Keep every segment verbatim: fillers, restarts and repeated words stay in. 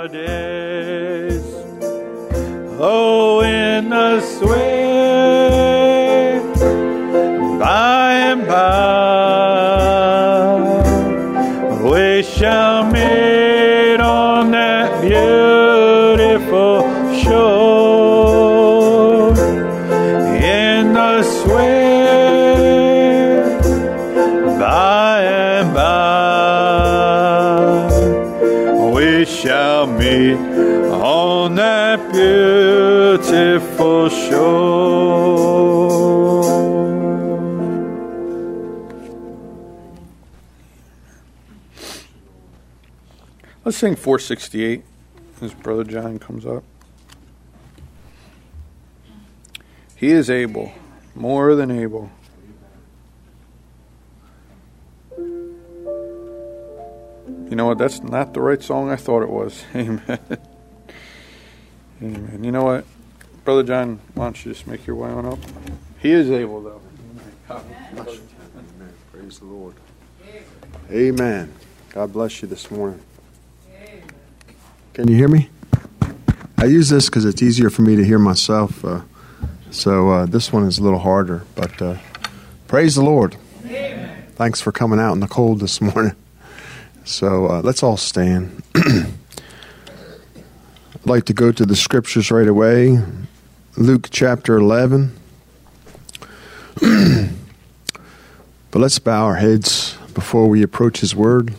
days. Oh, in the sweet by and by, we shall meet on that beautiful shore. In the sweet by and by, we shall meet on that beautiful shore. Let's sing four sixty-eight as Brother John comes up. He is able, more than able. You know what? That's not the right song I thought it was. Amen. Amen. You know what? Brother John, why don't you just make your way on up? He is able, though. Amen. Praise the Lord. Amen. God bless you this morning. Can you hear me? I use this because it's easier for me to hear myself. Uh, so uh, this one is a little harder. But uh, praise the Lord. Amen. Thanks for coming out in the cold this morning. So uh, let's all stand. I'd like to go to the scriptures right away. Luke chapter eleven. But let's bow our heads before we approach His Word.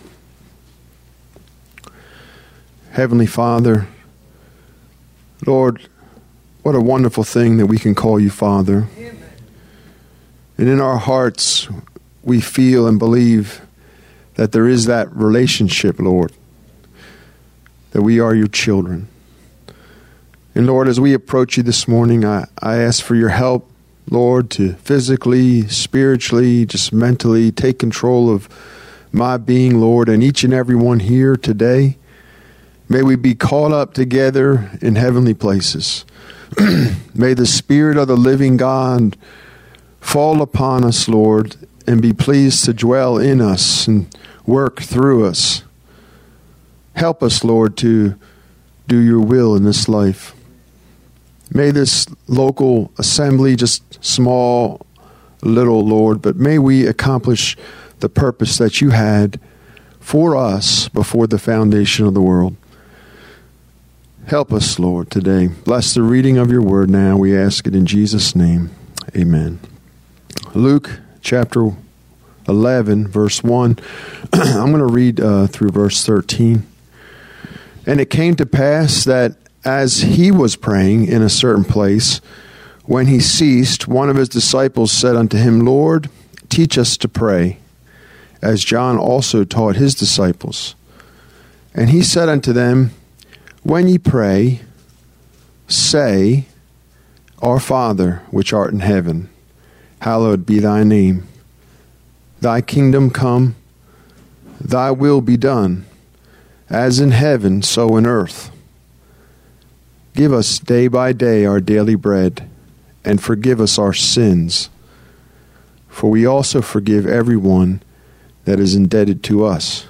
Heavenly Father, Lord, what a wonderful thing that we can call You Father. Amen. And in our hearts, we feel and believe that there is that relationship, Lord, that we are Your children. And Lord, as we approach You this morning, I, I ask for Your help, Lord, to physically, spiritually, just mentally take control of my being, Lord, and each and every one here today. May we be caught up together in heavenly places. May the Spirit of the living God fall upon us, Lord, and be pleased to dwell in us and work through us. Help us, Lord, to do Your will in this life. May this local assembly, just small, little, Lord, but may we accomplish the purpose that You had for us before the foundation of the world. Help us, Lord, today. Bless the reading of Your word now. We ask it in Jesus' name. Amen. Luke chapter eleven, verse one. I'm going to read uh, through verse thirteen. And it came to pass that as he was praying in a certain place, when he ceased, one of his disciples said unto him, Lord, teach us to pray, as John also taught his disciples. And he said unto them, when ye pray, say, Our Father, which art in heaven, hallowed be Thy name. Thy kingdom come, Thy will be done, as in heaven, so in earth. Give us day by day our daily bread, and forgive us our sins, for we also forgive everyone that is indebted to us.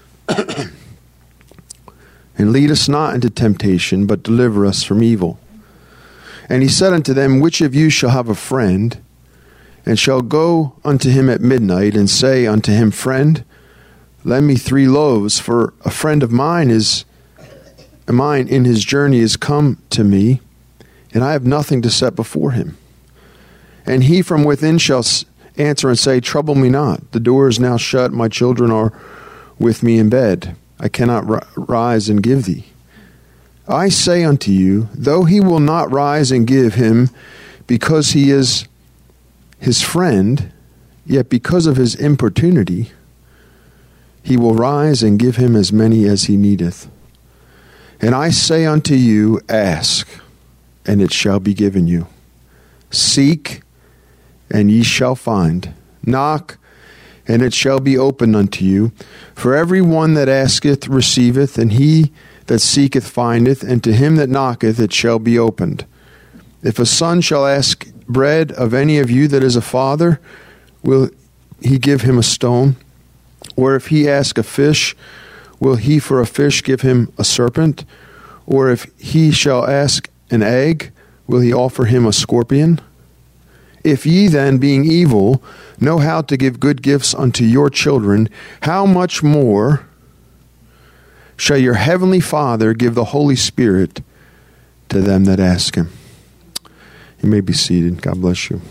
And lead us not into temptation, but deliver us from evil. And he said unto them, which of you shall have a friend, and shall go unto him at midnight, and say unto him, Friend, lend me three loaves, for a friend of mine is mine in his journey is come to me, and I have nothing to set before him. And he from within shall answer and say, Trouble me not, the door is now shut, my children are with me in bed. I cannot ri- rise and give thee. I say unto you, though he will not rise and give him, because he is his friend, yet because of his importunity, he will rise and give him as many as he needeth. And I say unto you, ask, and it shall be given you. Seek, and ye shall find. Knock, and it shall be opened unto you. For every one that asketh receiveth, and he that seeketh findeth, and to him that knocketh it shall be opened. If a son shall ask bread of any of you that is a father, will he give him a stone? Or if he ask a fish, will he for a fish give him a serpent? Or if he shall ask an egg, will he offer him a scorpion? If ye then, being evil, know how to give good gifts unto your children, how much more shall your heavenly Father give the Holy Spirit to them that ask him? You may be seated. God bless you.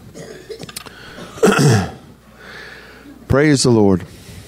Praise the Lord.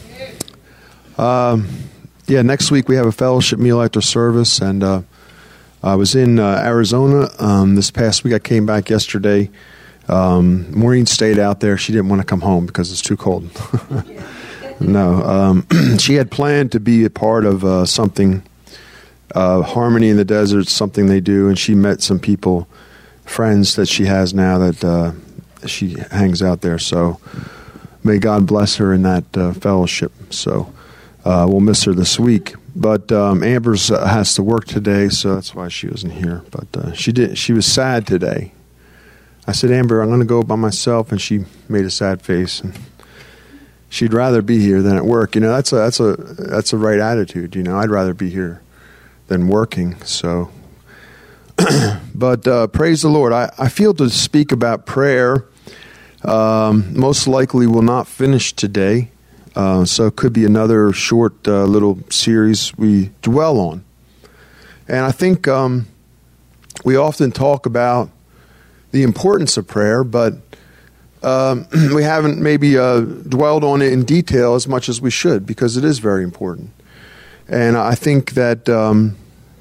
Um, yeah, next week we have a fellowship meal after service, and uh, I was in uh, Arizona um, this past week. I came back yesterday. Um, Maureen stayed out there. She didn't want to come home because it's too cold. No, um, she had planned to be a part of uh, something, uh, Harmony in the Desert, something they do, and she met some people, friends that she has now that uh, she hangs out there. So may God bless her in that uh, fellowship. So uh, we'll miss her this week. But um, Amber's uh, has to work today, so that's why she wasn't here. But uh, she did. She was sad today. I said, Amber, I'm going to go by myself, and she made a sad face. And she'd rather be here than at work. You know, that's a that's a that's a right attitude. You know, I'd rather be here than working. So, but uh, praise the Lord. I, I feel to speak about prayer. Um, most likely, will not finish today. Uh, so it could be another short uh, little series we dwell on. And I think um, we often talk about the importance of prayer, but um, we haven't maybe uh, dwelled on it in detail as much as we should, because it is very important. And I think that, um,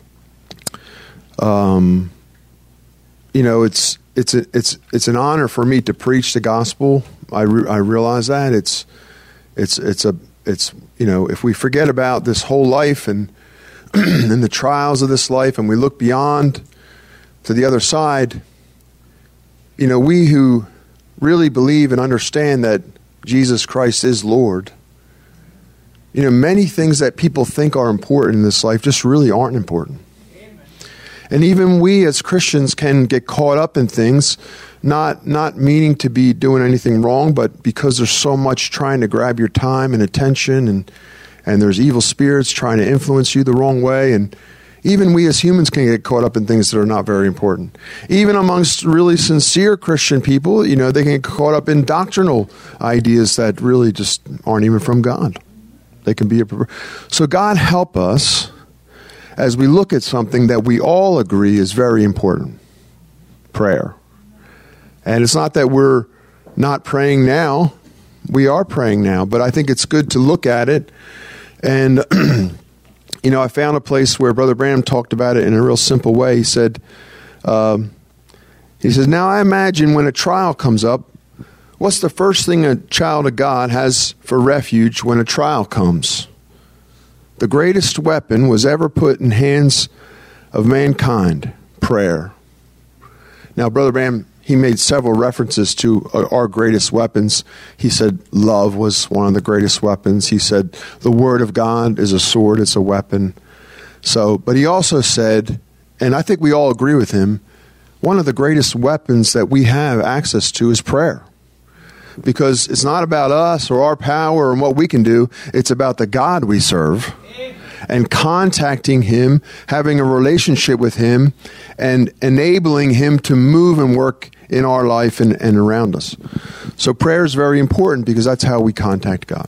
um, you know, it's it's a, it's it's an honor for me to preach the gospel. I re- I realize that it's it's it's a it's you know, if we forget about this whole life and and the trials of this life, and we look beyond to the other side. You know, we who really believe and understand that Jesus Christ is Lord, you know, many things that people think are important in this life just really aren't important. Amen. And even we as Christians can get caught up in things, not not meaning to be doing anything wrong, but because there's so much trying to grab your time and attention, and and there's evil spirits trying to influence you the wrong way, and even we as humans can get caught up in things that are not very important. Even amongst really sincere Christian people, you know, they can get caught up in doctrinal ideas that really just aren't even from God. They can be a... So God help us as we look at something that we all agree is very important. Prayer. And it's not that we're not praying now. We are praying now. But I think it's good to look at it. And... You know, I found a place where Brother Branham talked about it in a real simple way. He said, um, he says, now I imagine when a trial comes up, what's the first thing a child of God has for refuge when a trial comes? The greatest weapon was ever put in hands of mankind, prayer. Now, Brother Branham, he made several references to our greatest weapons. He said love was one of the greatest weapons. He said the Word of God is a sword, it's a weapon. So, but he also said, and I think we all agree with him, one of the greatest weapons that we have access to is prayer. Because it's not about us or our power and what we can do. It's about the God we serve. And contacting Him, having a relationship with Him, and enabling Him to move and work in our life and, and around us. So prayer is very important because that's how we contact God.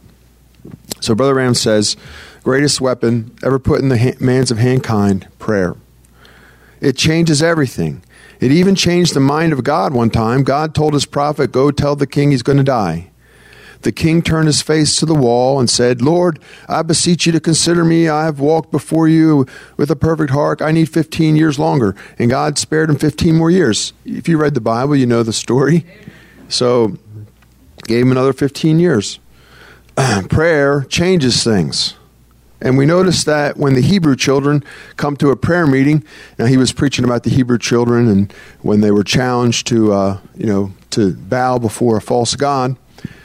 So Brother Ram says, greatest weapon ever put in the ha- hands of mankind, prayer. It changes everything. It even changed the mind of God one time. God told His prophet, go tell the king he's going to die. The king turned his face to the wall and said, Lord, I beseech you to consider me. I have walked before you with a perfect heart. I need fifteen years longer. And God spared him fifteen more years. If you read the Bible, you know the story. So gave him another fifteen years. Prayer changes things. And we notice that when the Hebrew children come to a prayer meeting, now he was preaching about the Hebrew children, and when they were challenged to, uh, you know, to bow before a false god,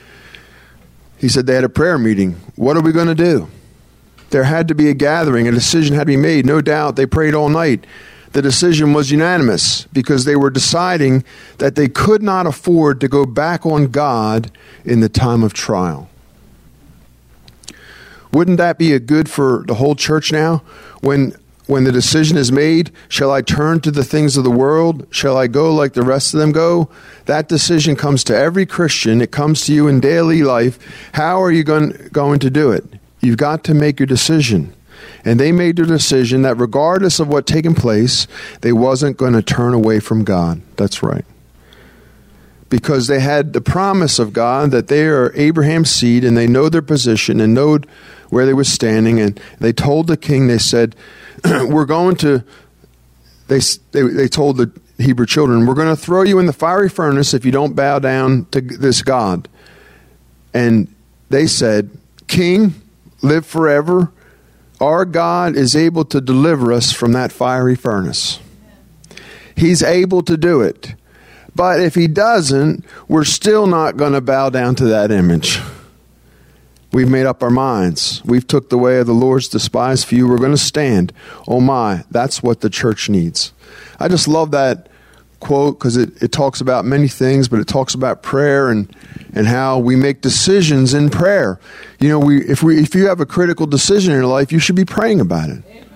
he said they had a prayer meeting. What are we going to do? There had to be a gathering. A decision had to be made. No doubt they prayed all night. The decision was unanimous because they were deciding that they could not afford to go back on God in the time of trial. Wouldn't that be a good for the whole church now? When when the decision is made, shall I turn to the things of the world? Shall I go like the rest of them go? That decision comes to every Christian. It comes to you in daily life. How are you going, going to do it? You've got to make your decision. And they made their decision that regardless of what taken place, they wasn't going to turn away from God. That's right. Because they had the promise of God that they are Abraham's seed and they know their position and know where they were standing. And they told the king, they said, we're going to, they, they, they told the Hebrew children, we're going to throw you in the fiery furnace if you don't bow down to this God. And they said, King, live forever. Our God is able to deliver us from that fiery furnace. He's able to do it. But if he doesn't, we're still not going to bow down to that image. We've made up our minds. We've took the way of the Lord's despised few. We're going to stand. Oh my, that's what the church needs. I just love that quote because it, it talks about many things, but it talks about prayer and, and how we make decisions in prayer. You know, we if we if you have a critical decision in your life, you should be praying about it. Amen.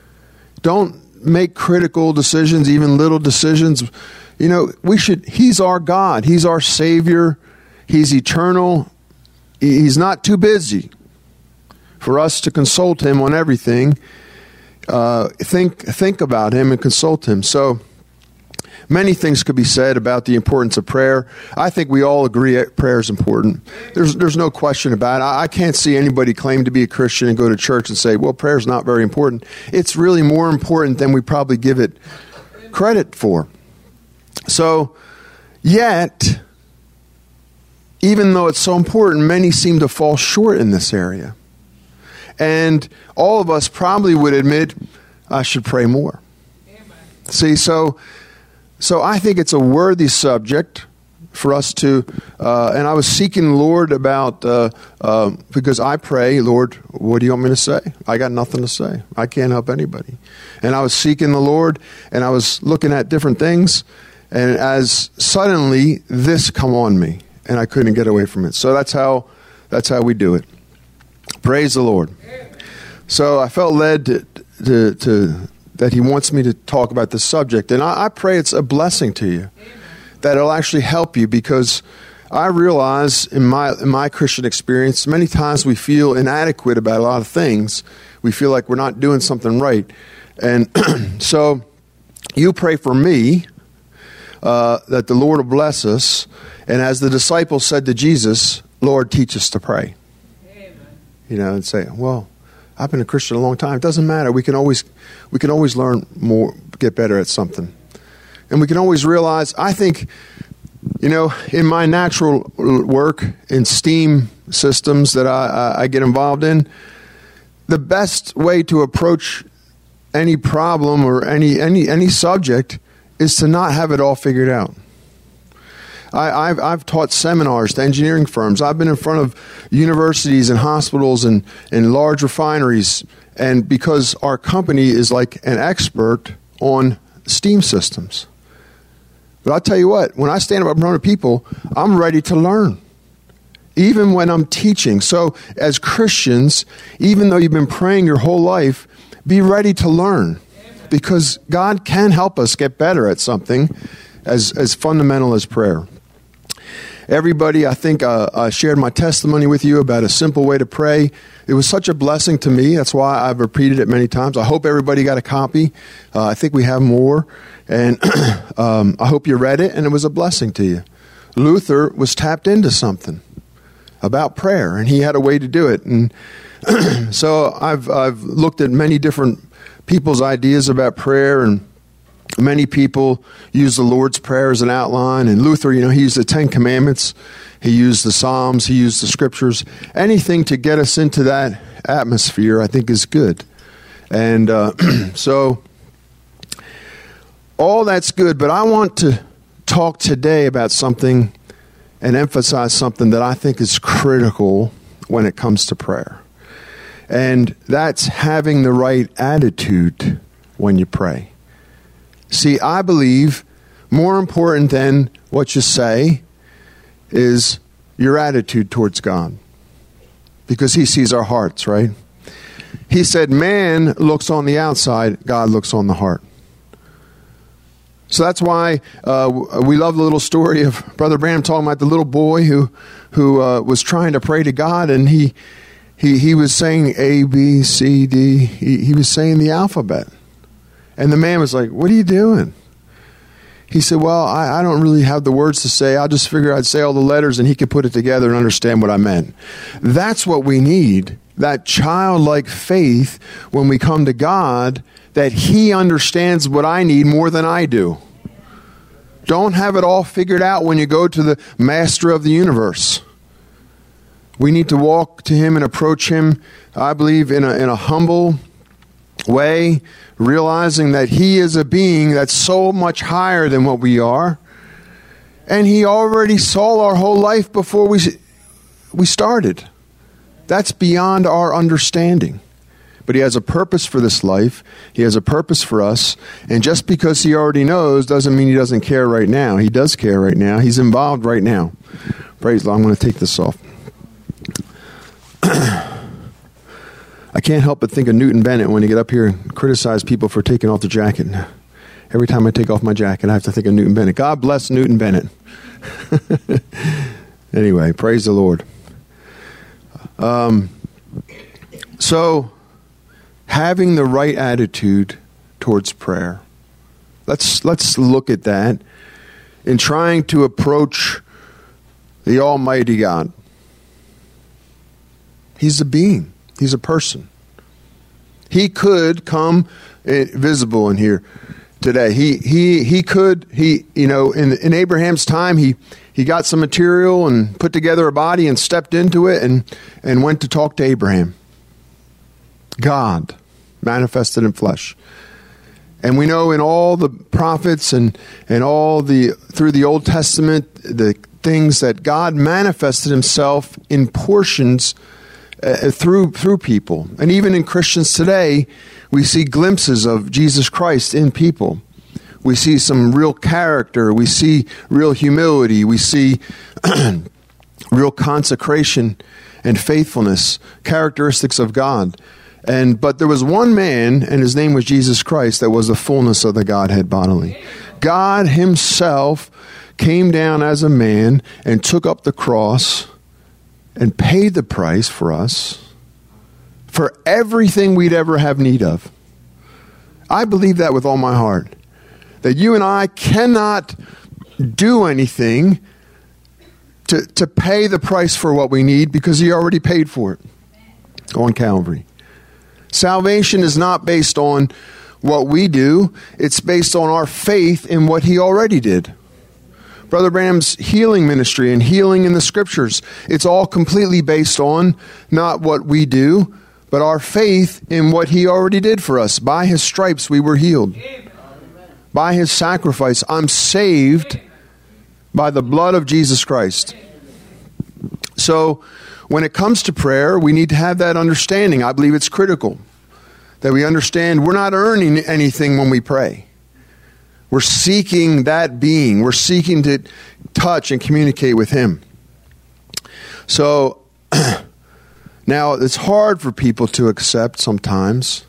Don't make critical decisions, even little decisions. You know, we should, he's our God. He's our Savior. He's eternal. He's not too busy for us to consult him on everything. Uh, think think about him and consult him. So many things could be said about the importance of prayer. I think we all agree prayer is important. There's there's no question about it. I, I can't see anybody claim to be a Christian and go to church and say, well, prayer is not very important. It's really more important than we probably give it credit for. So, yet, even though it's so important, many seem to fall short in this area. And all of us probably would admit, I should pray more. Amen. See, so so I think it's a worthy subject for us to, uh, and I was seeking the Lord about, uh, uh, because I pray, Lord, what do you want me to say? I got nothing to say. I can't help anybody. And I was seeking the Lord, and I was looking at different things, and as suddenly this come on me, and I couldn't get away from it. So that's how that's how we do it. Praise the Lord. So I felt led to, to, to that he wants me to talk about this subject, and I, I pray it's a blessing to you, that it'll actually help you, because I realize in my in my Christian experience, many times we feel inadequate about a lot of things. We feel like we're not doing something right, and so you pray for me. Uh, that the Lord will bless us. And as the disciples said to Jesus, Lord, teach us to pray. Amen. You know, and say, well, I've been a Christian a long time. It doesn't matter. We can always we can always learn more, get better at something. And we can always realize, I think, you know, in my natural work in STEAM systems that I, I get involved in, the best way to approach any problem or any any any subject is to not have it all figured out. I, I've, I've taught seminars to engineering firms. I've been in front of universities and hospitals and, and large refineries, and because our company is like an expert on STEAM systems. But I'll tell you what, when I stand up in front of people, I'm ready to learn, even when I'm teaching. So as Christians, even though you've been praying your whole life, be ready to learn. Because God can help us get better at something as, as fundamental as prayer. Everybody, I think uh, I shared my testimony with you about a simple way to pray. It was such a blessing to me. That's why I've repeated it many times. I hope everybody got a copy. Uh, I think we have more. And um, I hope you read it, and it was a blessing to you. Luther was tapped into something about prayer, and he had a way to do it. And so I've I've looked at many different people's ideas about prayer, and many people use the Lord's Prayer as an outline. And Luther, you know, he used the Ten Commandments, he used the Psalms, he used the Scriptures. Anything to get us into that atmosphere, I think, is good. And uh, so all that's good, but I want to talk today about something and emphasize something that I think is critical when it comes to prayer. And that's having the right attitude when you pray. See, I believe more important than what you say is your attitude towards God. Because he sees our hearts, right? He said, man looks on the outside, God looks on the heart. So that's why uh, we love the little story of Brother Branham talking about the little boy who who uh, was trying to pray to God, and he he he was saying A, B, C, D. He, he was saying the alphabet. And the man was like, what are you doing? He said, well, I, I don't really have the words to say. I just figured I'd say all the letters, and he could put it together and understand what I meant. That's what we need, that childlike faith when we come to God, that he understands what I need more than I do. Don't have it all figured out when you go to the master of the universe. We need to walk to him and approach him, I believe, in a, in a humble way, realizing that he is a being that's so much higher than what we are. And he already saw our whole life before we, we started. That's beyond our understanding. But he has a purpose for this life. He has a purpose for us. And just because he already knows doesn't mean he doesn't care right now. He does care right now. He's involved right now. Praise the Lord. I'm going to take this off. I can't help but think of Newton Bennett when you get up here and criticize people for taking off the jacket. Every time I take off my jacket, I have to think of Newton Bennett. God bless Newton Bennett. Anyway, praise the Lord. Um, so... having the right attitude towards prayer. Let's let's look at that in trying to approach the Almighty God. He's a being. He's a person. He could come visible in here today. He he he could he you know in in Abraham's time he he got some material and put together a body and stepped into it and and went to talk to Abraham. God manifested in flesh. And we know in all the prophets and, and all the, through the Old Testament, the things that God manifested himself in portions uh, through, through people. And even in Christians today, we see glimpses of Jesus Christ in people. We see some real character. We see real humility. We see real consecration and faithfulness, characteristics of God. And but there was one man, and his name was Jesus Christ, that was the fullness of the Godhead bodily. God himself came down as a man and took up the cross and paid the price for us for everything we'd ever have need of. I believe that with all my heart. That you and I cannot do anything to, to pay the price for what we need because he already paid for it on Calvary. Salvation is not based on what we do. It's based on our faith in what he already did. Brother Branham's healing ministry and healing in the scriptures, it's all completely based on not what we do, but our faith in what he already did for us. By his stripes we were healed. By his sacrifice, I'm saved by the blood of Jesus Christ. So, when it comes to prayer, we need to have that understanding. I believe it's critical that we understand we're not earning anything when we pray. We're seeking that being. We're seeking to touch and communicate with him. So, now it's hard for people to accept sometimes,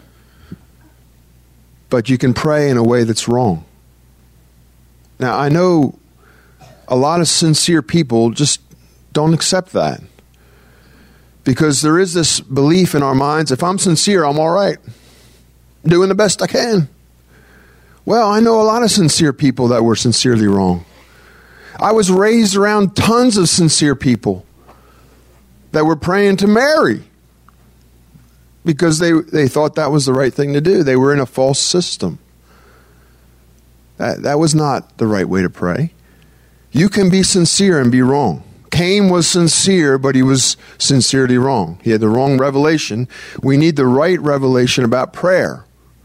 but you can pray in a way that's wrong. Now, I know a lot of sincere people just don't accept that. Because there is this belief in our minds, if I'm sincere, I'm all right. Doing the best I can. Well, I know a lot of sincere people that were sincerely wrong. I was raised around tons of sincere people that were praying to Mary because they, they thought that was the right thing to do. They were in a false system. That, that was not the right way to pray. You can be sincere and be wrong. Cain was sincere, but he was sincerely wrong. He had the wrong revelation. We need the right revelation about prayer.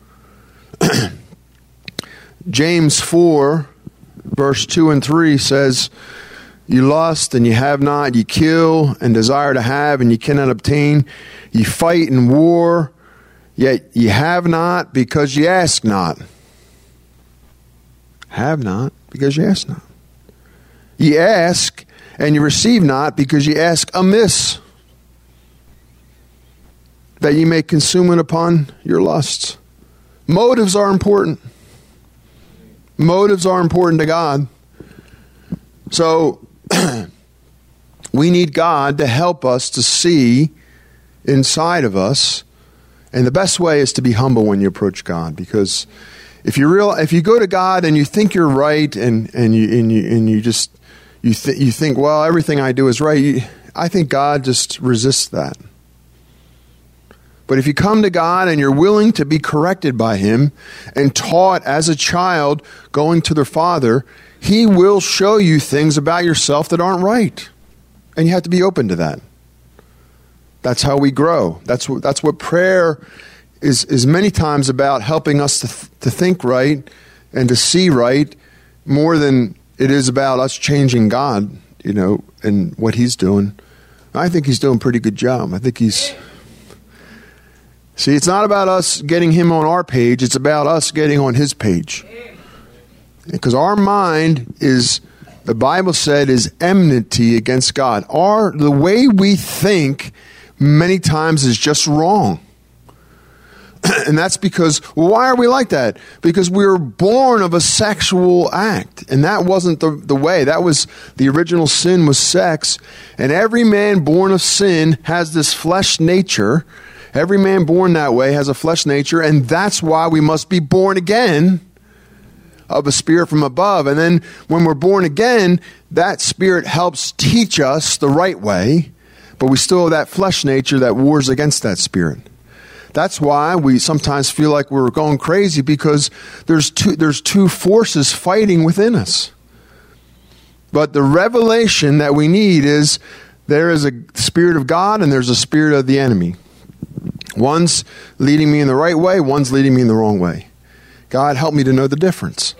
James four, verse two and three says, you lust and you have not, you kill and desire to have and you cannot obtain. You fight in war, yet you have not because you ask not. Have not because you ask not. You ask and you receive not because you ask amiss. that ye may consume it upon your lusts. Motives are important. Motives are important to God. So we need God to help us to see inside of us. And the best way is to be humble when you approach God, because if you real if you go to God and you think you're right, and, and you and you and you just you th- you think, well, everything I do is right, you, I think God just resists that. But if you come to God and you're willing to be corrected by Him and taught as a child going to their Father, He will show you things about yourself that aren't right. And you have to be open to that. That's how we grow. That's what, that's what prayer is, is many times about, helping us to, th- to think right and to see right, more than it is about us changing God, you know, and what He's doing. I think He's doing a pretty good job. I think He's... See, it's not about us getting Him on our page. It's about us getting on His page. Because our mind is, the Bible said, is enmity against God. Our, the way we think many times is just wrong. And that's because, well, why are we like that? Because we were born of a sexual act. And that wasn't the, the way. That was, the original sin was sex. And every man born of sin has this flesh nature. Every man born that way has a flesh nature, and that's why we must be born again of a spirit from above. And then when we're born again, that spirit helps teach us the right way, but we still have that flesh nature that wars against that spirit. That's why we sometimes feel like we're going crazy, because there's two, there's two forces fighting within us. But the revelation that we need is, there is a spirit of God and there's a spirit of the enemy. One's leading me in the right way, one's leading me in the wrong way. God, help me to know the difference.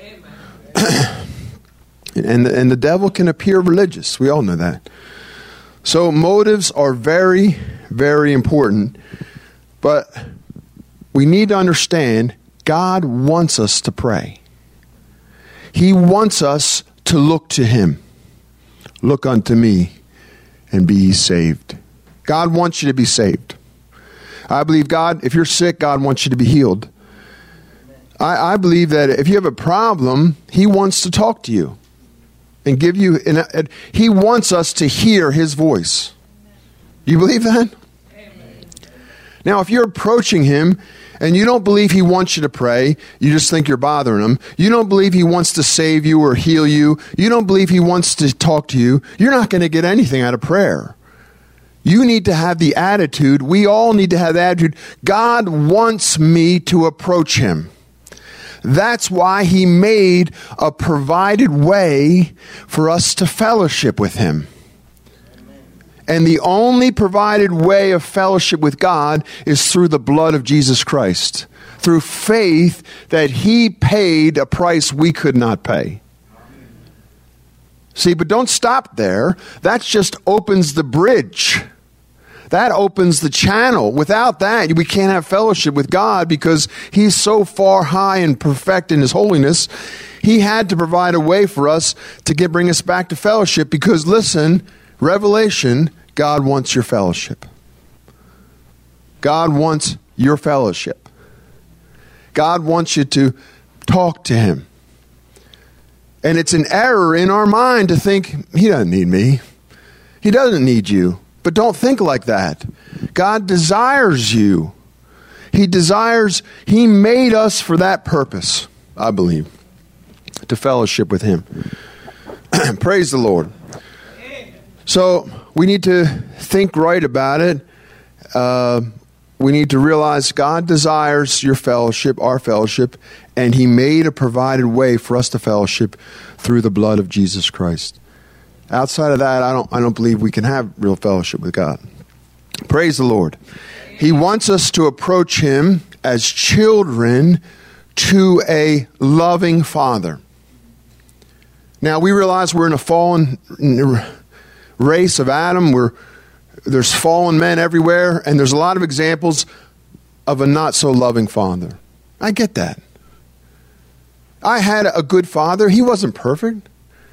and, the, and the devil can appear religious. We all know that. So motives are very, very important. But we need to understand, God wants us to pray. He wants us to look to Him. Look unto me and be ye saved. God wants you to be saved. I believe God, if you're sick, God wants you to be healed. I, I believe that if you have a problem, He wants to talk to you and give you, and, and He wants us to hear His voice. Do you believe that? Amen. Now, if you're approaching Him and you don't believe He wants you to pray, you just think you're bothering Him. You don't believe He wants to save you or heal you. You don't believe He wants to talk to you. You're not going to get anything out of prayer. You need to have the attitude, we all need to have the attitude, God wants me to approach Him. That's why He made a provided way for us to fellowship with Him. And the only provided way of fellowship with God is through the blood of Jesus Christ. Through faith that He paid a price we could not pay. See, but don't stop there. That just opens the bridge. That opens the channel. Without that, we can't have fellowship with God, because He's so far high and perfect in His holiness. He had to provide a way for us to get bring us back to fellowship, because listen, Revelation, God wants your fellowship. God wants your fellowship. God wants you to talk to Him. And it's an error in our mind to think, He doesn't need me. He doesn't need you. But don't think like that. God desires you. He desires, He made us for that purpose, I believe, to fellowship with Him. Praise the Lord. So we need to think right about it. Uh, we need to realize God desires your fellowship, our fellowship, and He made a provided way for us to fellowship through the blood of Jesus Christ. Outside of that, I don't I don't believe we can have real fellowship with God. Praise the Lord. He wants us to approach Him as children to a loving Father. Now, we realize we're in a fallen race of Adam. We're, there's fallen men everywhere, and there's a lot of examples of a not-so-loving father. I get that. I had a good father. He wasn't perfect.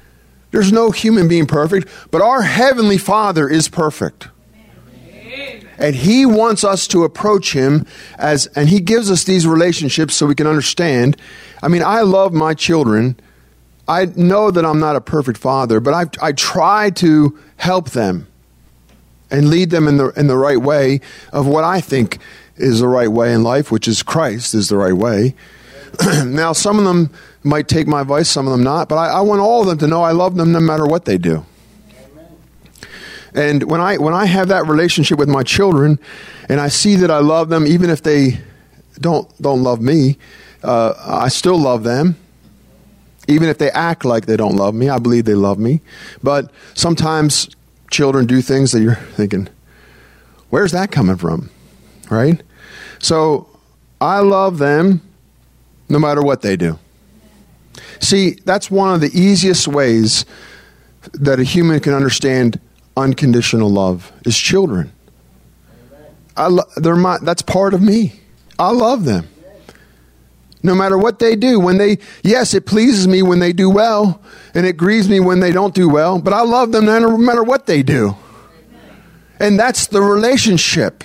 There's no human being perfect, but our Heavenly Father is perfect. Amen. And he wants us to approach him as, and he gives us these relationships so we can understand. I mean, I love my children. I know that I'm not a perfect father, but I, I try to help them and lead them in the in the right way of what I think is the right way in life, which is Christ is the right way. Now, some of them might take my advice, some of them not, but I, I want all of them to know I love them no matter what they do. Amen. And when I when I have that relationship with my children, and I see that I love them, even if they don't don't love me, uh, I still love them. Even if they act like they don't love me, I believe they love me. But sometimes children do things that you're thinking, where's that coming from? Right? So I love them no matter what they do. See, that's one of the easiest ways that a human can understand unconditional love is children. I lo- they're my, that's part of me. I love them. No matter what they do, when they, yes, it pleases me when they do well, and it grieves me when they don't do well, but I love them no matter what they do. And that's the relationship.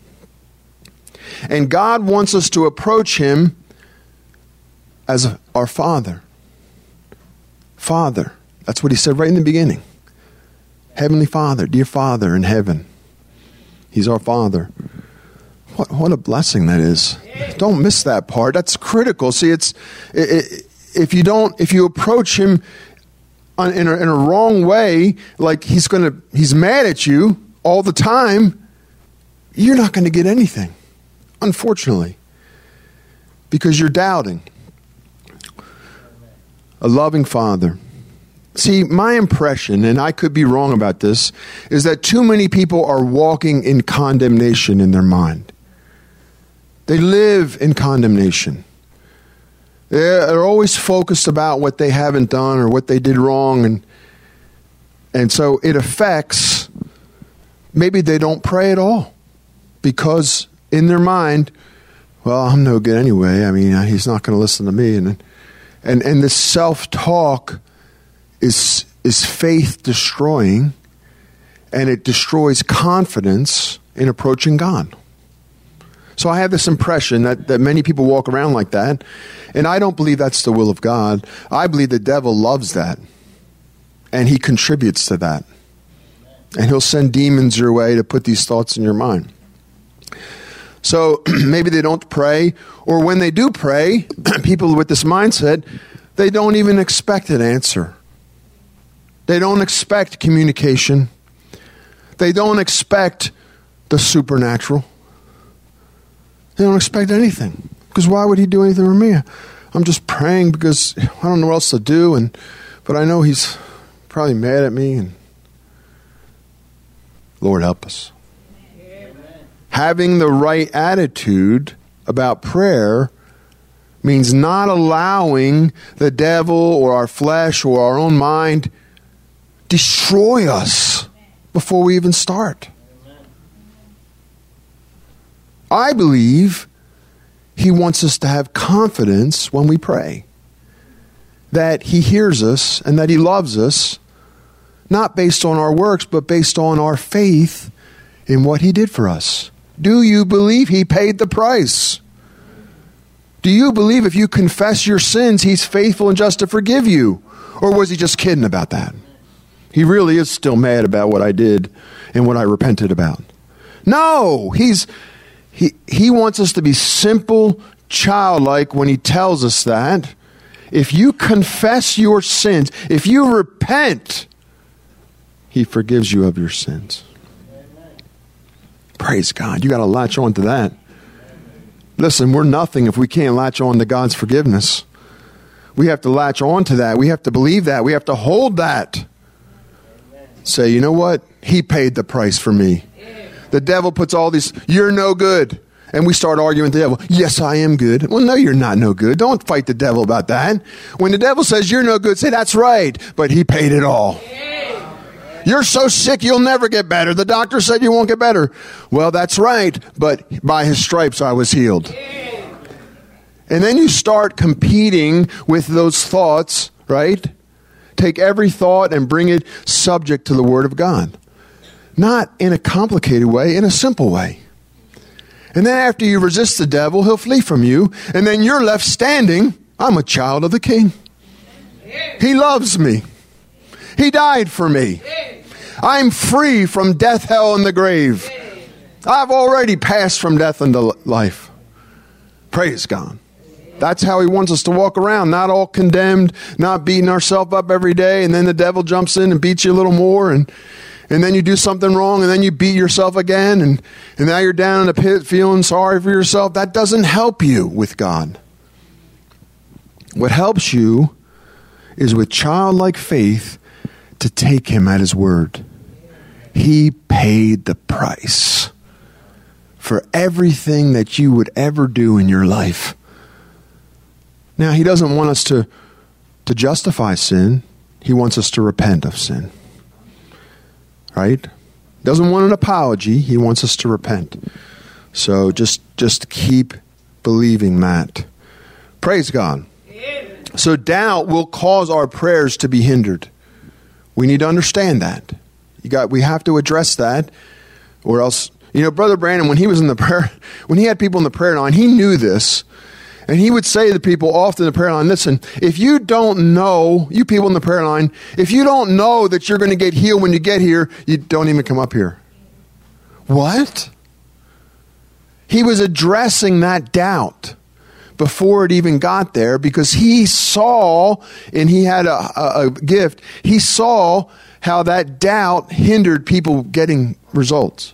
And God wants us to approach him as our Father. Father. That's what he said right in the beginning. Heavenly Father, dear Father in heaven. He's our Father. What, what a blessing that is. Don't miss that part. That's critical. See, it's it, it, if you don't, if you approach him on, in, a, in a wrong way, like he's going to, he's mad at you all the time, you're not going to get anything, unfortunately, because you're doubting. A loving Father. See, my impression, and I could be wrong about this, is that too many people are walking in condemnation in their mind. They live in condemnation. They're always focused about what they haven't done or what they did wrong. And and so it affects, maybe they don't pray at all. Because in their mind, well, I'm no good anyway. I mean, he's not going to listen to me. And and and this self-talk is is faith destroying, and it destroys confidence in approaching God. So I have this impression that, that many people walk around like that, and I don't believe that's the will of God. I believe the devil loves that, and he contributes to that. And he'll send demons your way to put these thoughts in your mind. So maybe they don't pray, or when they do pray, people with this mindset, they don't even expect an answer. They don't expect communication. They don't expect the supernatural. They don't expect anything. Because why would he do anything for me? I'm just praying because I don't know what else to do, and but I know he's probably mad at me. And Lord, help us. Amen. Having the right attitude about prayer means not allowing the devil or our flesh or our own mind destroy us before we even start. I believe he wants us to have confidence when we pray. That he hears us and that he loves us, not based on our works, but based on our faith in what he did for us. Do you believe he paid the price? Do you believe if you confess your sins, he's faithful and just to forgive you? Or was he just kidding about that? He really is still mad about what I did and what I repented about. No, he's... He he wants us to be simple, childlike when he tells us that. If you confess your sins, if you repent, he forgives you of your sins. Amen. Praise God. You got to latch on to that. Listen, we're nothing if we can't latch on to God's forgiveness. We have to latch on to that. We have to believe that. We have to hold that. Amen. Say, you know what? He paid the price for me. The devil puts all these, you're no good. And we start arguing with the devil. Yes, I am good. Well, no, you're not no good. Don't fight the devil about that. When the devil says you're no good, say that's right. But he paid it all. You're so sick, you'll never get better. The doctor said you won't get better. Well, that's right. But by his stripes, I was healed. And then you start competing with those thoughts, right? Take every thought and bring it subject to the Word of God. Not in a complicated way, in a simple way. And then after you resist the devil, he'll flee from you. And then you're left standing. I'm a child of the King. He loves me. He died for me. I'm free from death, hell, and the grave. I've already passed from death into life. Praise God. That's how he wants us to walk around, not all condemned, not beating ourselves up every day, and then the devil jumps in and beats you a little more, and and then you do something wrong, and then you beat yourself again, and, and now you're down in the pit feeling sorry for yourself. That doesn't help you with God. What helps you is with childlike faith to take him at his word. He paid the price for everything that you would ever do in your life. Now, he doesn't want us to, to justify sin. He wants us to repent of sin. Right? Doesn't want an apology. He wants us to repent. So just, just keep believing that. Praise God. So doubt will cause our prayers to be hindered. We need to understand that. You got, we have to address that, or else, you know, Brother Brandon, when he was in the prayer, when he had people in the prayer line, he knew this. And he would say to people often in the prayer line, listen, if you don't know, you people in the prayer line, if you don't know that you're going to get healed when you get here, you don't even come up here. What? He was addressing that doubt before it even got there, because he saw, and he had a, a, a gift, he saw how that doubt hindered people getting results.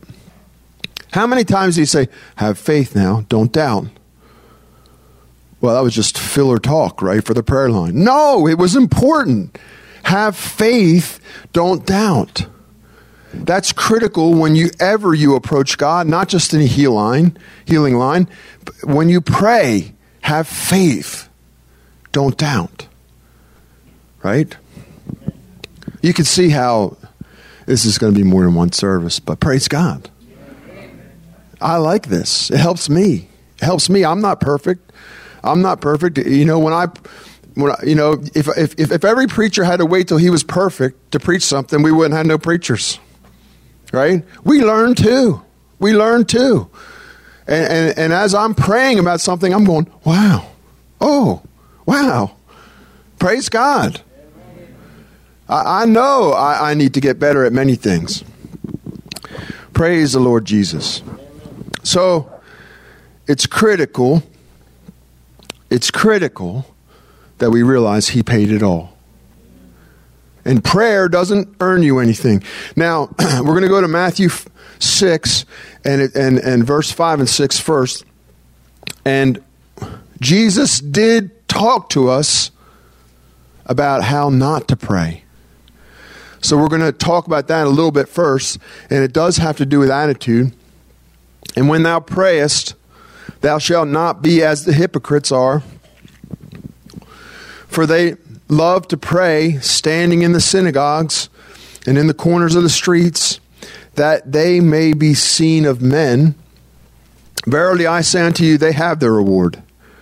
How many times did he say, have faith now, don't doubt? Well, that was just filler talk, right, for the prayer line. No, it was important. Have faith, don't doubt. That's critical when you ever you approach God, not just in a heal line, healing line. But when you pray, have faith, don't doubt. Right? You can see how this is going to be more than one service, but praise God. I like this. It helps me. It helps me. I'm not perfect. I'm not perfect. You know, when I, when I, you know, if, if if if every preacher had to wait till he was perfect to preach something, we wouldn't have no preachers, right? We learn too. We learn too. And and, and as I'm praying about something, I'm going, wow, oh, wow, praise God. I, I know I, I need to get better at many things. Praise the Lord Jesus. So it's critical. It's critical that we realize he paid it all. And prayer doesn't earn you anything. Now, we're going to go to Matthew six and, it, and, and verse five and six first. And Jesus did talk to us about how not to pray. So we're going to talk about that a little bit first. And it does have to do with attitude. And when thou prayest, thou shalt not be as the hypocrites are, for they love to pray standing in the synagogues and in the corners of the streets, that they may be seen of men. Verily I say unto you, they have their reward.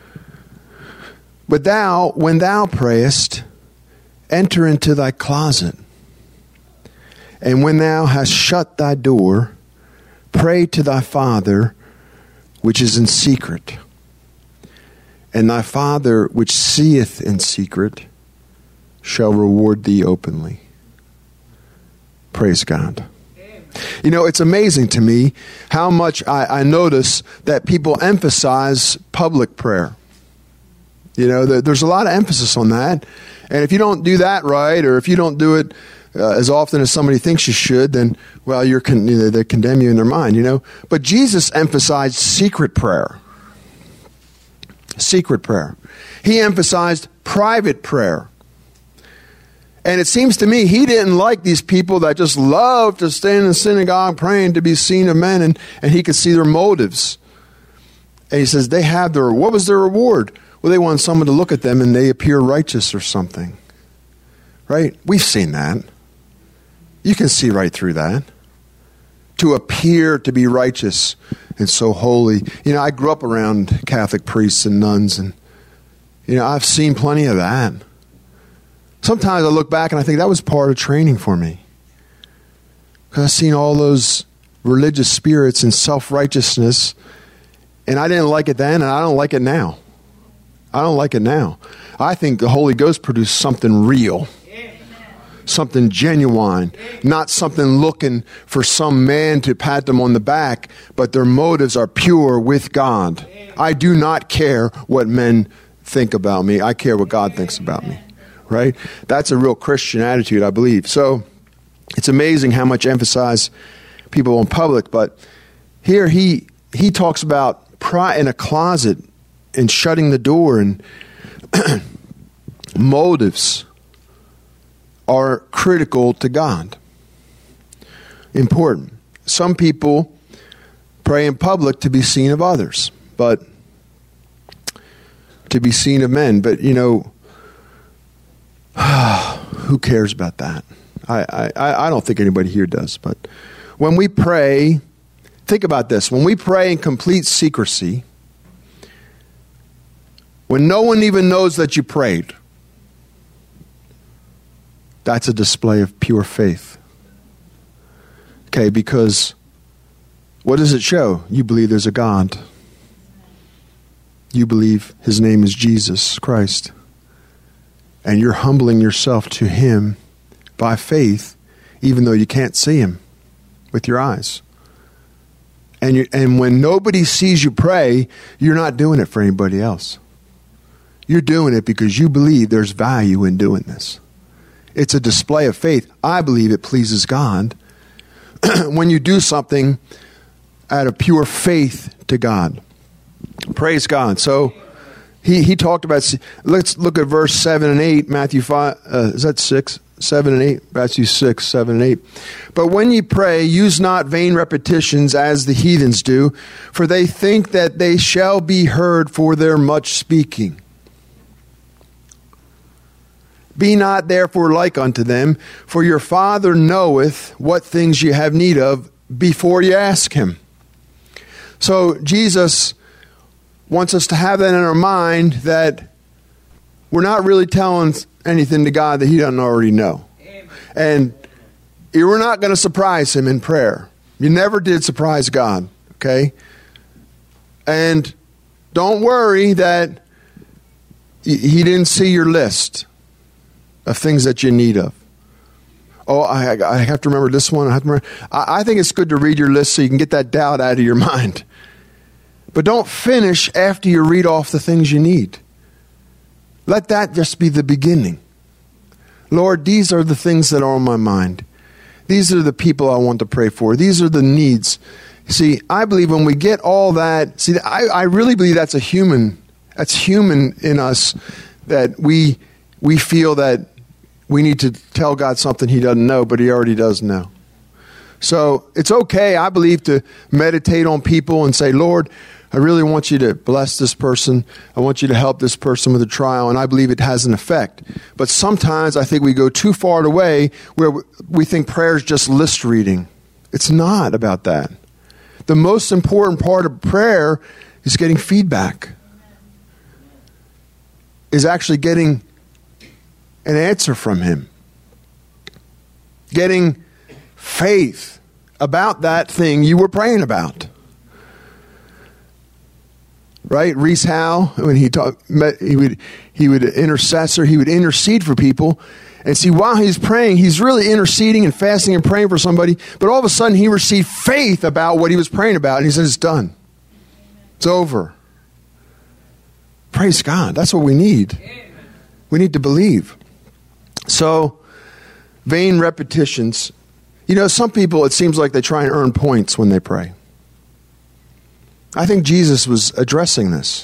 But thou, when thou prayest, enter into thy closet, and when thou hast shut thy door, pray to thy Father which is in secret, and thy Father which seeth in secret shall reward thee openly. Praise God. Amen. You know, it's amazing to me how much I, I notice that people emphasize public prayer. You know, there, there's a lot of emphasis on that. And if you don't do that right, or if you don't do it Uh, as often as somebody thinks you should, then, well, you're con- you know, they condemn you in their mind, you know. But Jesus emphasized secret prayer. Secret prayer. He emphasized private prayer. And it seems to me he didn't like these people that just love to stand in the synagogue praying to be seen of men, and, and he could see their motives. And he says, they have their, what was their reward? Well, they want someone to look at them and they appear righteous or something. Right? We've seen that. You can see right through that. To appear to be righteous and so holy. You know, I grew up around Catholic priests and nuns, and, you know, I've seen plenty of that. Sometimes I look back and I think that was part of training for me. Because I've seen all those religious spirits and self-righteousness, and I didn't like it then, and I don't like it now. I don't like it now. I think the Holy Ghost produced something real, something genuine, not something looking for some man to pat them on the back, but their motives are pure with God. I do not care what men think about me. I care what God thinks about me, right? That's a real Christian attitude, I believe. So it's amazing how much emphasize people in public, but here he he talks about pride in a closet and shutting the door, and motives are critical to God. Important. Some people pray in public to be seen of others, but to be seen of men. But, you know, who cares about that? I, I, I don't think anybody here does. But when we pray, think about this. When we pray in complete secrecy, when no one even knows that you prayed, that's a display of pure faith. Okay, because what does it show? You believe there's a God. You believe his name is Jesus Christ. And you're humbling yourself to him by faith, even though you can't see him with your eyes. And you, and when nobody sees you pray, you're not doing it for anybody else. You're doing it because you believe there's value in doing this. It's a display of faith. I believe it pleases God when you do something out of pure faith to God. Praise God. So he, he talked about, let's look at verse seven and eight, Matthew five, uh, is that six? seven and eight, Matthew six, seven and eight. But when ye pray, use not vain repetitions as the heathens do, for they think that they shall be heard for their much speaking. Be not therefore like unto them, for your Father knoweth what things you have need of before you ask him. So Jesus wants us to have that in our mind, that we're not really telling anything to God that he doesn't already know. Amen. And you're not going to surprise him in prayer. You never did surprise God, okay? And don't worry that he didn't see your list of things that you need of. Oh, I, I have to remember this one. I, have to remember. I, I think it's good to read your list so you can get that doubt out of your mind. But don't finish after you read off the things you need. Let that just be the beginning. Lord, these are the things that are on my mind. These are the people I want to pray for. These are the needs. See, I believe when we get all that, see, I, I really believe that's a human, that's human in us, that we we feel that we need to tell God something he doesn't know, but he already does know. So it's okay, I believe, to meditate on people and say, Lord, I really want you to bless this person. I want you to help this person with a trial, and I believe it has an effect. But sometimes I think we go too far away where we think prayer is just list reading. It's not about that. The most important part of prayer is getting feedback, is actually getting an answer from him, getting faith about that thing you were praying about. Right? Reese Howe, when he talked, he would he would intercessor, he would intercede for people. And see, while he's praying, he's really interceding and fasting and praying for somebody. But all of a sudden, he received faith about what he was praying about. And he says, it's done. It's over. Praise God. That's what we need. We need to believe. So, vain repetitions. You know, some people, it seems like they try and earn points when they pray. I think Jesus was addressing this.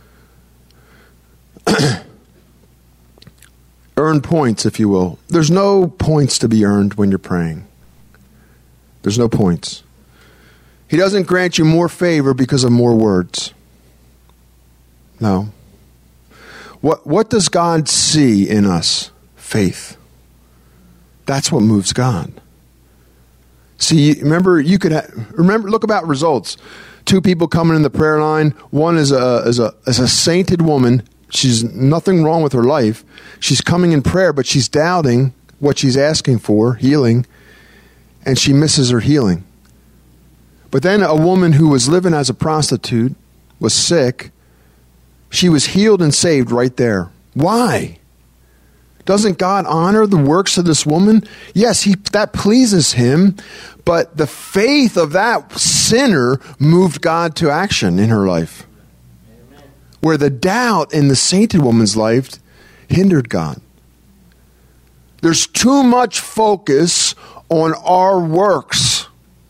Earn points, if you will. There's no points to be earned when you're praying. There's no points. He doesn't grant you more favor because of more words. No. What, what does God see in us? Faith. That's what moves God. See, remember, you could ha- remember. Look about results. Two people coming in the prayer line. One is a is a is a sainted woman. She's nothing wrong with her life. She's coming in prayer, but she's doubting what she's asking for, healing. and she misses her healing. But then a woman who was living as a prostitute, was sick, she was healed and saved right there. Why? Doesn't God honor the works of this woman? Yes, he, that pleases him, but the faith of that sinner moved God to action in her life. Amen. Where the doubt in the sainted woman's life hindered God. There's too much focus on our works.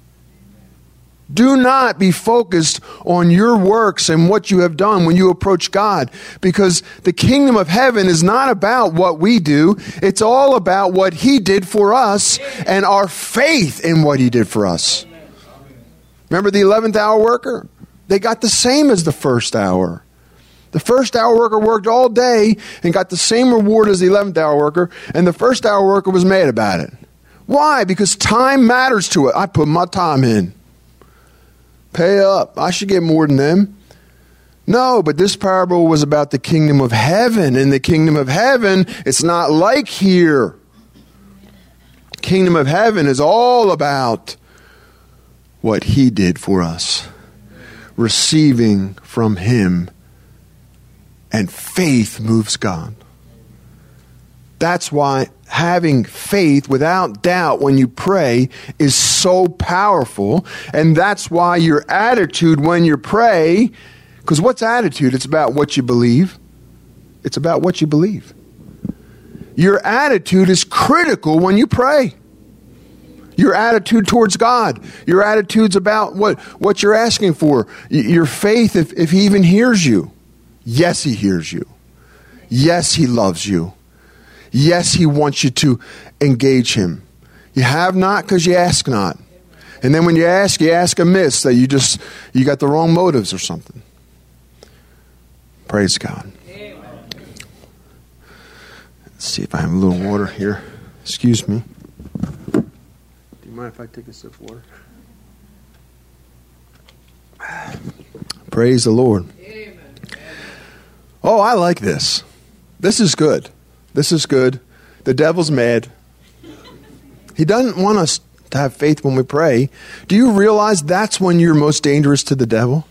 Do not be focused on your works and what you have done when you approach God, because the kingdom of heaven is not about what we do. It's all about what he did for us and our faith in what he did for us. Remember the eleventh hour worker? They got the same as the first hour. The first hour worker worked all day and got the same reward as the eleventh hour worker, and the first hour worker was mad about it. Why? Because time matters to it. I put my time in. Pay up. I should get more than them. No, but this parable was about the kingdom of heaven. In the kingdom of heaven, it's not like here. Kingdom of heaven is all about what he did for us. Receiving from him. And faith moves God. That's why having faith without doubt when you pray is so powerful. And that's why your attitude when you pray, because what's attitude? It's about what you believe. It's about what you believe. Your attitude is critical when you pray. Your attitude towards God. Your attitude's about what, what you're asking for. Your faith, if, if he even hears you. Yes, he hears you. Yes, he loves you. Yes, he wants you to engage him. You have not because you ask not. And then when you ask, you ask amiss, that you just, you got the wrong motives or something. Praise God. Let's see if I have a little water here. Excuse me. Do you mind if I take a sip of water? Praise the Lord. Oh, I like this. This is good. This is good. The devil's mad. He doesn't want us to have faith when we pray. Do you realize that's when you're most dangerous to the devil?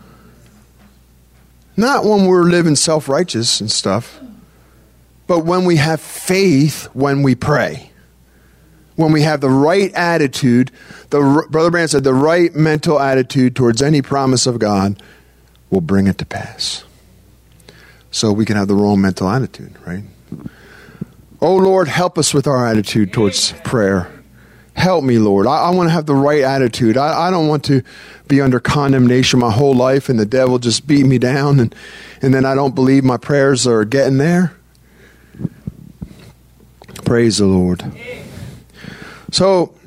Not when we're living self-righteous and stuff, but when we have faith when we pray. When we have the right attitude, the Brother Brandt said, the right mental attitude towards any promise of God will bring it to pass. So we can have the wrong mental attitude, right? Oh, Lord, help us with our attitude towards prayer. Help me, Lord. I, I want to have the right attitude. I, I don't want to be under condemnation my whole life and the devil just beat me down and, and then I don't believe my prayers are getting there. Praise the Lord. So,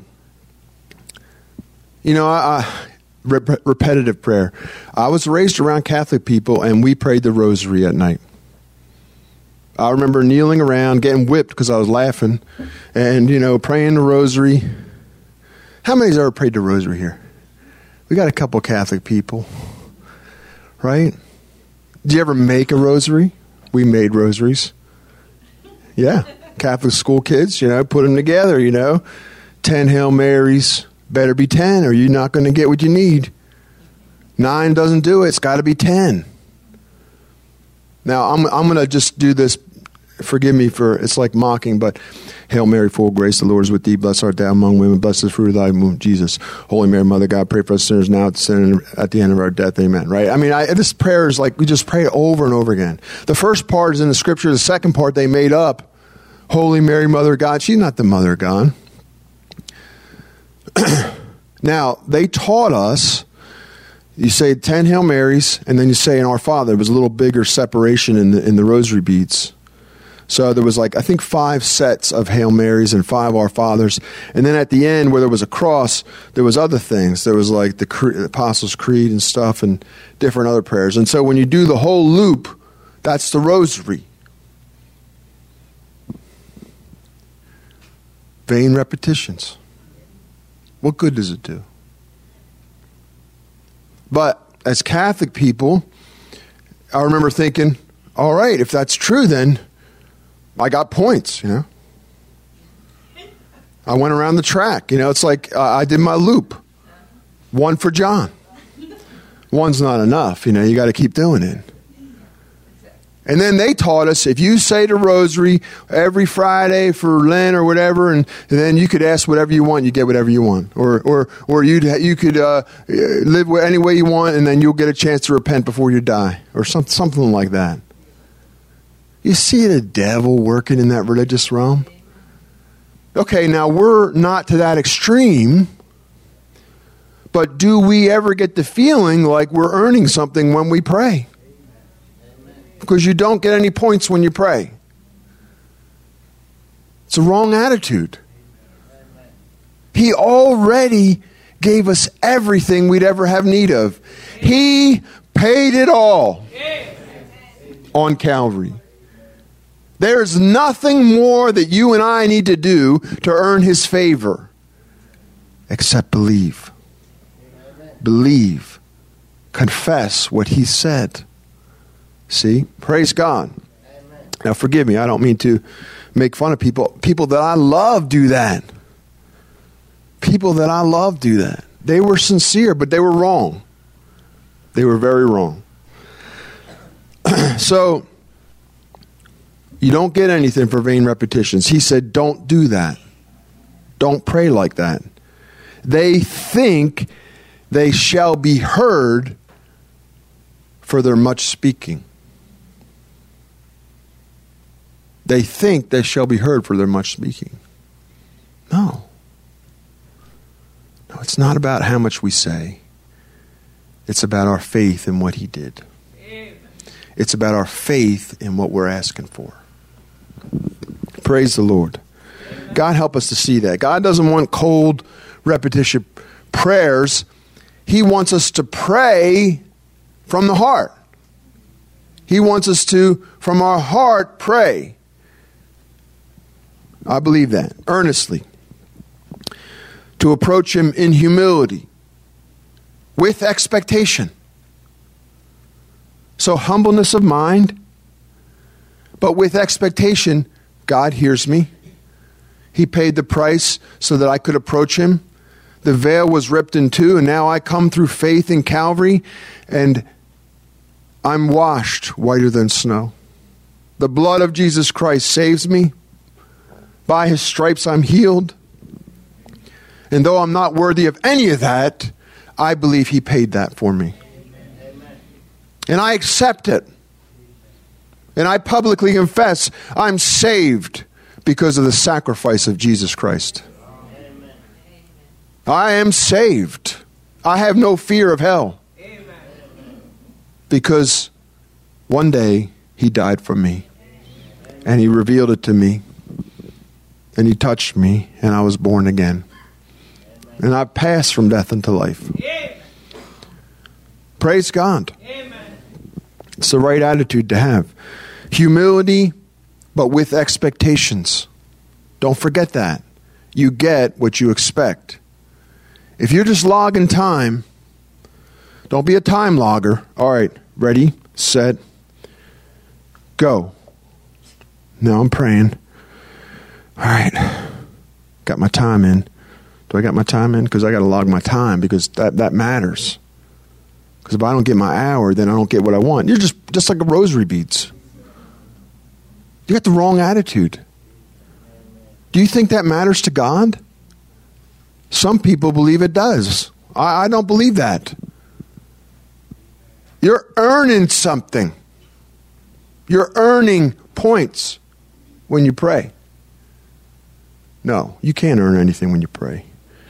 you know, I, I, rep- repetitive prayer. I was raised around Catholic people and we prayed the rosary at night. I remember kneeling around, getting whipped because I was laughing, and, you know, praying the rosary. How many's ever prayed the rosary here? We got a couple Catholic people, right? Did you ever make a rosary? We made rosaries. Yeah, Catholic school kids, you know, put them together, you know. Ten Hail Marys, better be ten, or you're not going to get what you need. Nine doesn't do it, it's got to be ten. Now, I'm, I'm going to just do this. Forgive me for, it's like mocking, but Hail Mary, full of grace, the Lord is with thee. Blessed art thou among women. Blessed is the fruit of thy womb, Jesus. Holy Mary, Mother of God, pray for us sinners now at the, sin, at the end of our death. Amen. Right? I mean, I, this prayer is like, we just pray it over and over again. The first part is in the scripture. The second part they made up. Holy Mary, Mother of God. She's not the Mother of God. Now, they taught us, you say ten Hail Marys, and then you say an Our Father. There was a little bigger separation in the in the rosary beads. So there was like, I think, five sets of Hail Marys and five Our Fathers. And then at the end, where there was a cross, there was other things. There was like the, Cre- the Apostles' Creed and stuff and different other prayers. And so when you do the whole loop, that's the rosary. Vain repetitions. What good does it do? But as Catholic people, I remember thinking, all right, if that's true, then I got points, you know. I went around the track. You know, it's like uh, I did my loop. One for John. One's not enough. You know, you got to keep doing it. And then they taught us, if you say the rosary every Friday for Lent or whatever, and, and then you could ask whatever you want, you get whatever you want. Or or or you'd, you could uh, live any way you want, and then you'll get a chance to repent before you die. Or some, something like that. You see the devil working in that religious realm? Okay, now we're not to that extreme, but do we ever get the feeling like we're earning something when we pray? Because you don't get any points when you pray. It's a wrong attitude. He already gave us everything we'd ever have need of. He paid it all on Calvary. There's nothing more that you and I need to do to earn His favor except believe. Believe. Confess what He said. See? Praise God. Amen. Now forgive me, I don't mean to make fun of people. People that I love do that. People that I love do that. They were sincere, but they were wrong. They were very wrong. So, you don't get anything for vain repetitions. He said, don't do that. Don't pray like that. They think they shall be heard for their much speaking. They think they shall be heard for their much speaking. No. No, it's not about how much we say. It's about our faith in what He did. It's about our faith in what we're asking for. Praise the Lord. God help us to see that. God doesn't want cold, repetition prayers. He wants us to pray from the heart. He wants us to, from our heart, pray. I believe that, earnestly. To approach Him in humility, with expectation. So humbleness of mind, but with expectation. God hears me. He paid the price so that I could approach Him. The veil was ripped in two, and now I come through faith in Calvary, and I'm washed whiter than snow. The blood of Jesus Christ saves me. By His stripes I'm healed. And though I'm not worthy of any of that, I believe He paid that for me. And I accept it. And I publicly confess I'm saved because of the sacrifice of Jesus Christ. I am saved. I have no fear of hell. Because one day He died for me. And He revealed it to me. And He touched me, and I was born again. And I passed from death into life. Praise God. It's the right attitude to have. Humility, but with expectations. Don't forget that. You get what you expect. If you're just logging time, don't be a time logger. All right, ready, set, go. Now I'm praying. All right, got my time in. Do I got my time in? Because I got to log my time, because that, that matters. Because if I don't get my hour, then I don't get what I want. You're just, just like a rosary beads. You got the wrong attitude. Do you think that matters to God? Some people believe it does. I, I don't believe that. You're earning something. You're earning points when you pray. No, you can't earn anything when you pray.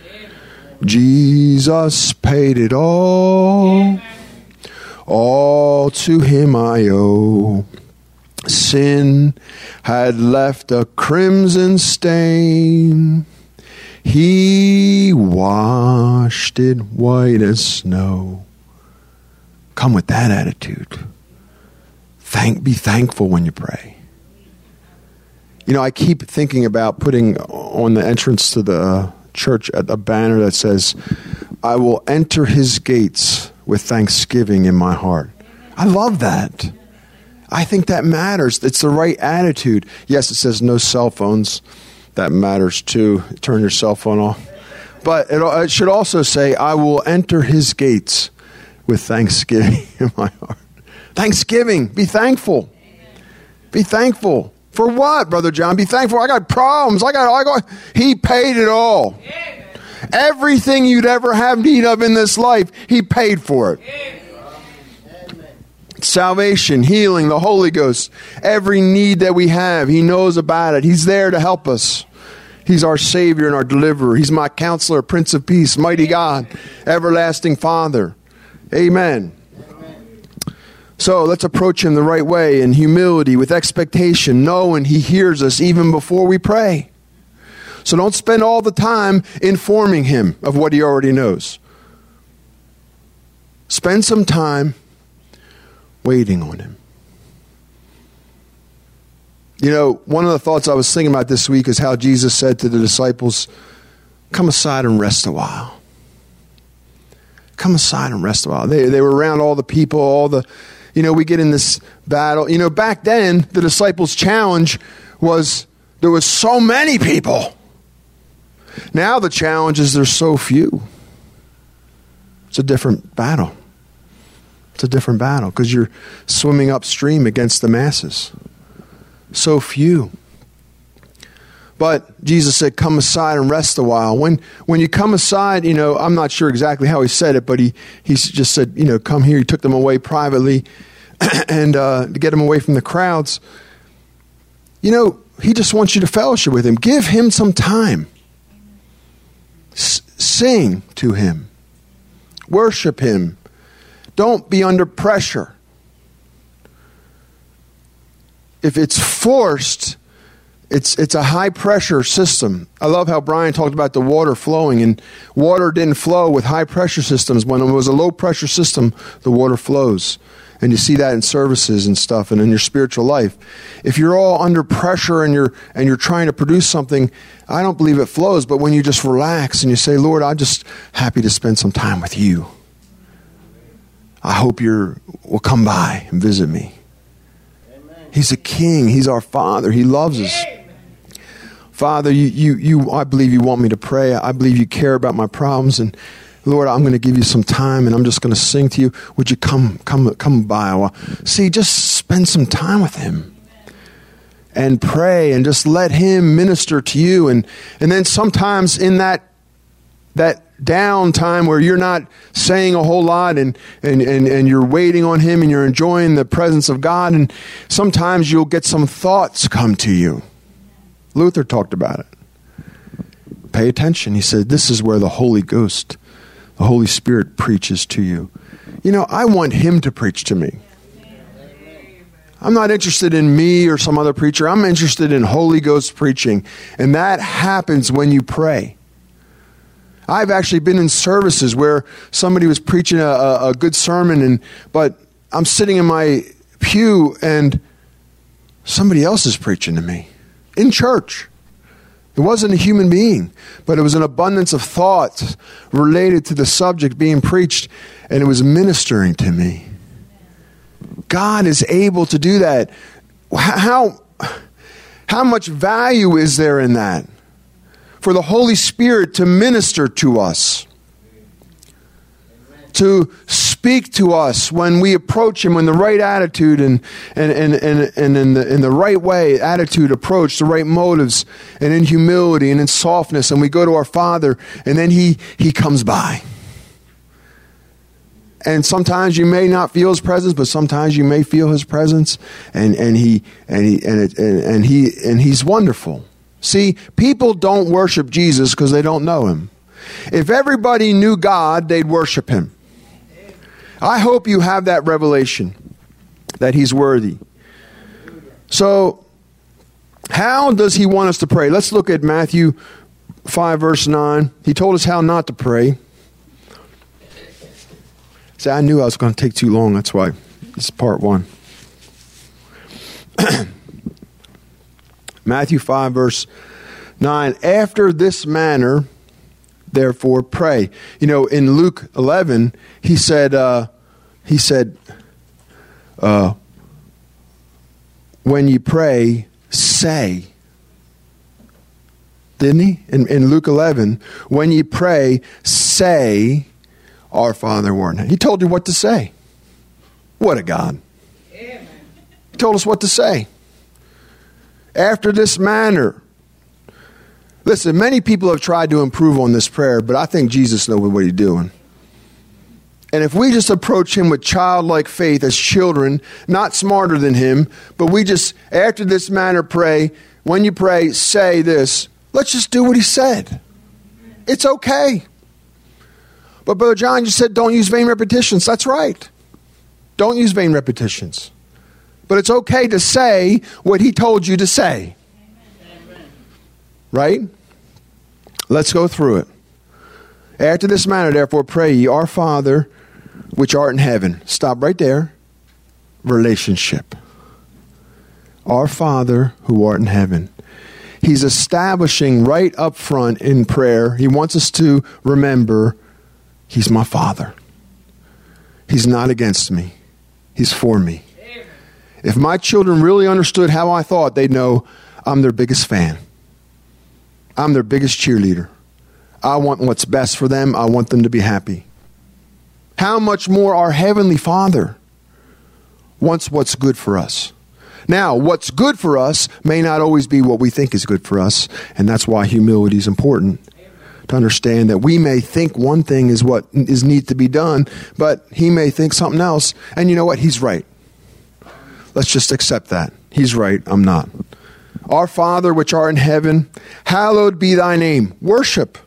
Jesus paid it all. All to Him I owe. Sin had left a crimson stain. He washed it white as snow. Come with that attitude. Thank, be thankful when you pray. You know, I keep thinking about putting on the entrance to the church a banner that says, I will enter His gates with thanksgiving in my heart. I love that. I think that matters. It's the right attitude. Yes, it says no cell phones. that matters too. Turn your cell phone off. But it, it should also say, I will enter his gates with thanksgiving in my heart. Thanksgiving. Be thankful. Amen. Be thankful. For what, Brother John? Be thankful. I got problems. I got, I got, he paid it all. Amen. Everything you'd ever have need of in this life, he paid for it. Amen. Salvation, healing, the Holy Ghost. Every need that we have, he knows about it. He's there to help us. He's our Savior and our deliverer. He's my counselor, Prince of Peace, mighty God, everlasting Father. Amen. Amen. So let's approach him the right way in humility, with expectation, knowing he hears us even before we pray. So don't spend all the time informing him of what he already knows. Spend some time waiting on him. You know, one of the thoughts I was thinking about this week is how Jesus said to the disciples, come aside and rest a while. Come aside and rest a while. They, they were around all the people, all the, you know, we get in this battle. You know, back then, the disciples' challenge was there was so many people. Now the challenge is there's so few. It's a different battle. It's a different battle because you're swimming upstream against the masses. So few. But Jesus said, come aside and rest a while. When when you come aside, you know, I'm not sure exactly how he said it, but he, he just said, you know, come here. He took them away privately and uh, to get them away from the crowds. You know, he just wants you to fellowship with him. Give him some time. S- sing to him. Worship him. Don't be under pressure. If it's forced, it's it's a high pressure system. I love how Brian talked about the water flowing, and water didn't flow with high pressure systems. When it was a low pressure system, the water flows. And you see that in services and stuff and in your spiritual life. If you're all under pressure and you're and you're trying to produce something, I don't believe it flows. But when you just relax and you say, Lord, I'm just happy to spend some time with you. I hope you will come by and visit me. He's a king. He's our Father. He loves us. Father, you, you, you, I believe you want me to pray. I believe you care about my problems. And Lord, I'm going to give you some time and I'm just going to sing to you. Would you come, come, come by a while? See, just spend some time with him and pray and just let him minister to you. And, and then sometimes in that, that down time where you're not saying a whole lot and, and, and, and you're waiting on him and you're enjoying the presence of God, and sometimes you'll get some thoughts come to you. Luther talked about it. Pay attention. He said, this is where the Holy Ghost, the Holy Spirit preaches to you. You know, I want him to preach to me. I'm not interested in me or some other preacher. I'm interested in Holy Ghost preaching. And that happens when you pray. I've actually been in services where somebody was preaching a, a, a good sermon, and but I'm sitting in my pew and somebody else is preaching to me in church. It wasn't a human being, but it was an abundance of thoughts related to the subject being preached, and it was ministering to me. God is able to do that. How, how much value is there in that? For the Holy Spirit to minister to us, to speak to us when we approach him in the right attitude and and, and, and, and in the in the right way, attitude, approach, the right motives, and in humility and in softness, and we go to our Father, and then he he comes by. And sometimes you may not feel his presence, but sometimes you may feel his presence, and, and he and he and, it, and and he and he's wonderful. See, people don't worship Jesus because they don't know him. If everybody knew God, they'd worship him. I hope you have that revelation that he's worthy. So, how does he want us to pray? Let's look at Matthew five, verse nine. He told us how not to pray. See, I knew I was going to take too long. That's why. This is part one. Matthew five, verse nine. After this manner, therefore, pray. You know, in Luke eleven, he said, uh, he said, uh, when you pray, say. didn't he? In, in Luke eleven, when you pray, say, Our Father who art in heaven. He told you what to say. What a God. Amen. He told us what to say. After this manner. Listen, many people have tried to improve on this prayer, but I think Jesus knows what he's doing. And if we just approach him with childlike faith as children, not smarter than him, but we just, after this manner, pray, when you pray, say this, let's just do what he said. It's okay. But Brother John just said don't use vain repetitions. That's right. Don't use vain repetitions. But it's okay to say what he told you to say. Amen. Right? Let's go through it. After this manner, therefore, pray ye, Our Father, which art in heaven. Stop right there. Relationship. Our Father, who art in heaven. He's establishing right up front in prayer. He wants us to remember, he's my Father. He's not against me. He's for me. If my children really understood how I thought, they'd know I'm their biggest fan. I'm their biggest cheerleader. I want what's best for them. I want them to be happy. How much more our Heavenly Father wants what's good for us. Now, what's good for us may not always be what we think is good for us, and that's why humility is important. To understand that we may think one thing is what is needs to be done, but he may think something else, and you know what? He's right. Let's just accept that. He's right, I'm not. Our Father, which art in heaven, hallowed be thy name. Worship.